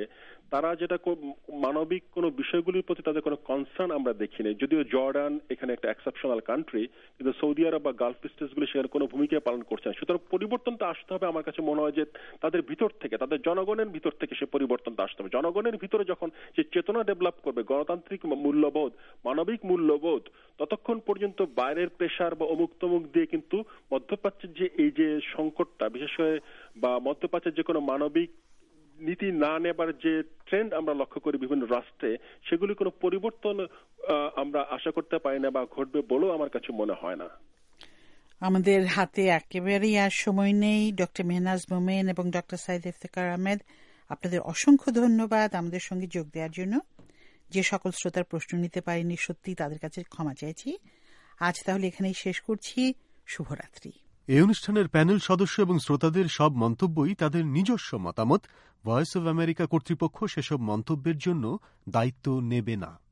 Speaker 5: তারা যেটা মানবিক কোনো বিষয়গুলির প্রতি তাদের কোনো কনসার্ন আমরা দেখি নাই। যদিও জর্ডান এখানে একটা এক্সেপশনাল কান্ট্রি, কিন্তু সৌদি আরব বা গালফ স্টেটসগুলি সেখানে কোনো ভূমিকা পালন করছে না। সুতরাং পরিবর্তনটা আসতে হবে আমার কাছে মনে হয় যে তাদের ভিতর থেকে, তাদের জনগণের ভিতর থেকে সে পরিবর্তনটা আসতে হবে। জনগণের ভিতরে যখন যে চেতনা ডেভেলপ করবে, গণতান্ত্রিক মূল্যবোধ, মানবিক মূল্যবোধ, ততক্ষণ পর্যন্ত বাইরের প্রেশার বা অমুক তমুক দিয়ে কিন্তু মধ্যপ্রাচ্যের যে এই যে সংকটটা, বিশেষ করে বা মধ্যপ্রাচ্যের যে কোনো মানবিক নীতি না নেবার যে ট্রেন্ড আমরা লক্ষ্য করি বিভিন্ন রাষ্ট্রে, সেগুলি কোনো পরিবর্তন আমরা আশা করতে পারি না বা ঘটবে বলেও আমার কাছে মনে হয় না।
Speaker 3: আমাদের হাতে একেবারেই আর সময় নেই। ডক্টর মেহনাজ মোমেন এবং ডক্টর সাইদ ইফতেখার আহমেদ, আপনাদের অসংখ্য ধন্যবাদ আমাদের সঙ্গে যোগ দেওয়ার জন্য। যে সকল শ্রোতার প্রশ্ন নিতে পারিনি, সত্যি তাদের কাছে ক্ষমা চাইছি। আজ তাহলে এখানেই শেষ করছি। শুভরাত্রি।
Speaker 11: এই অনুষ্ঠানের প্যানেল সদস্য এবং শ্রোতাদের সব মন্তব্যই তাদের নিজস্ব মতামত। ভয়েস অব আমেরিকা কর্তৃপক্ষ সেসব মন্তব্যের জন্য দায়িত্ব নেবে না।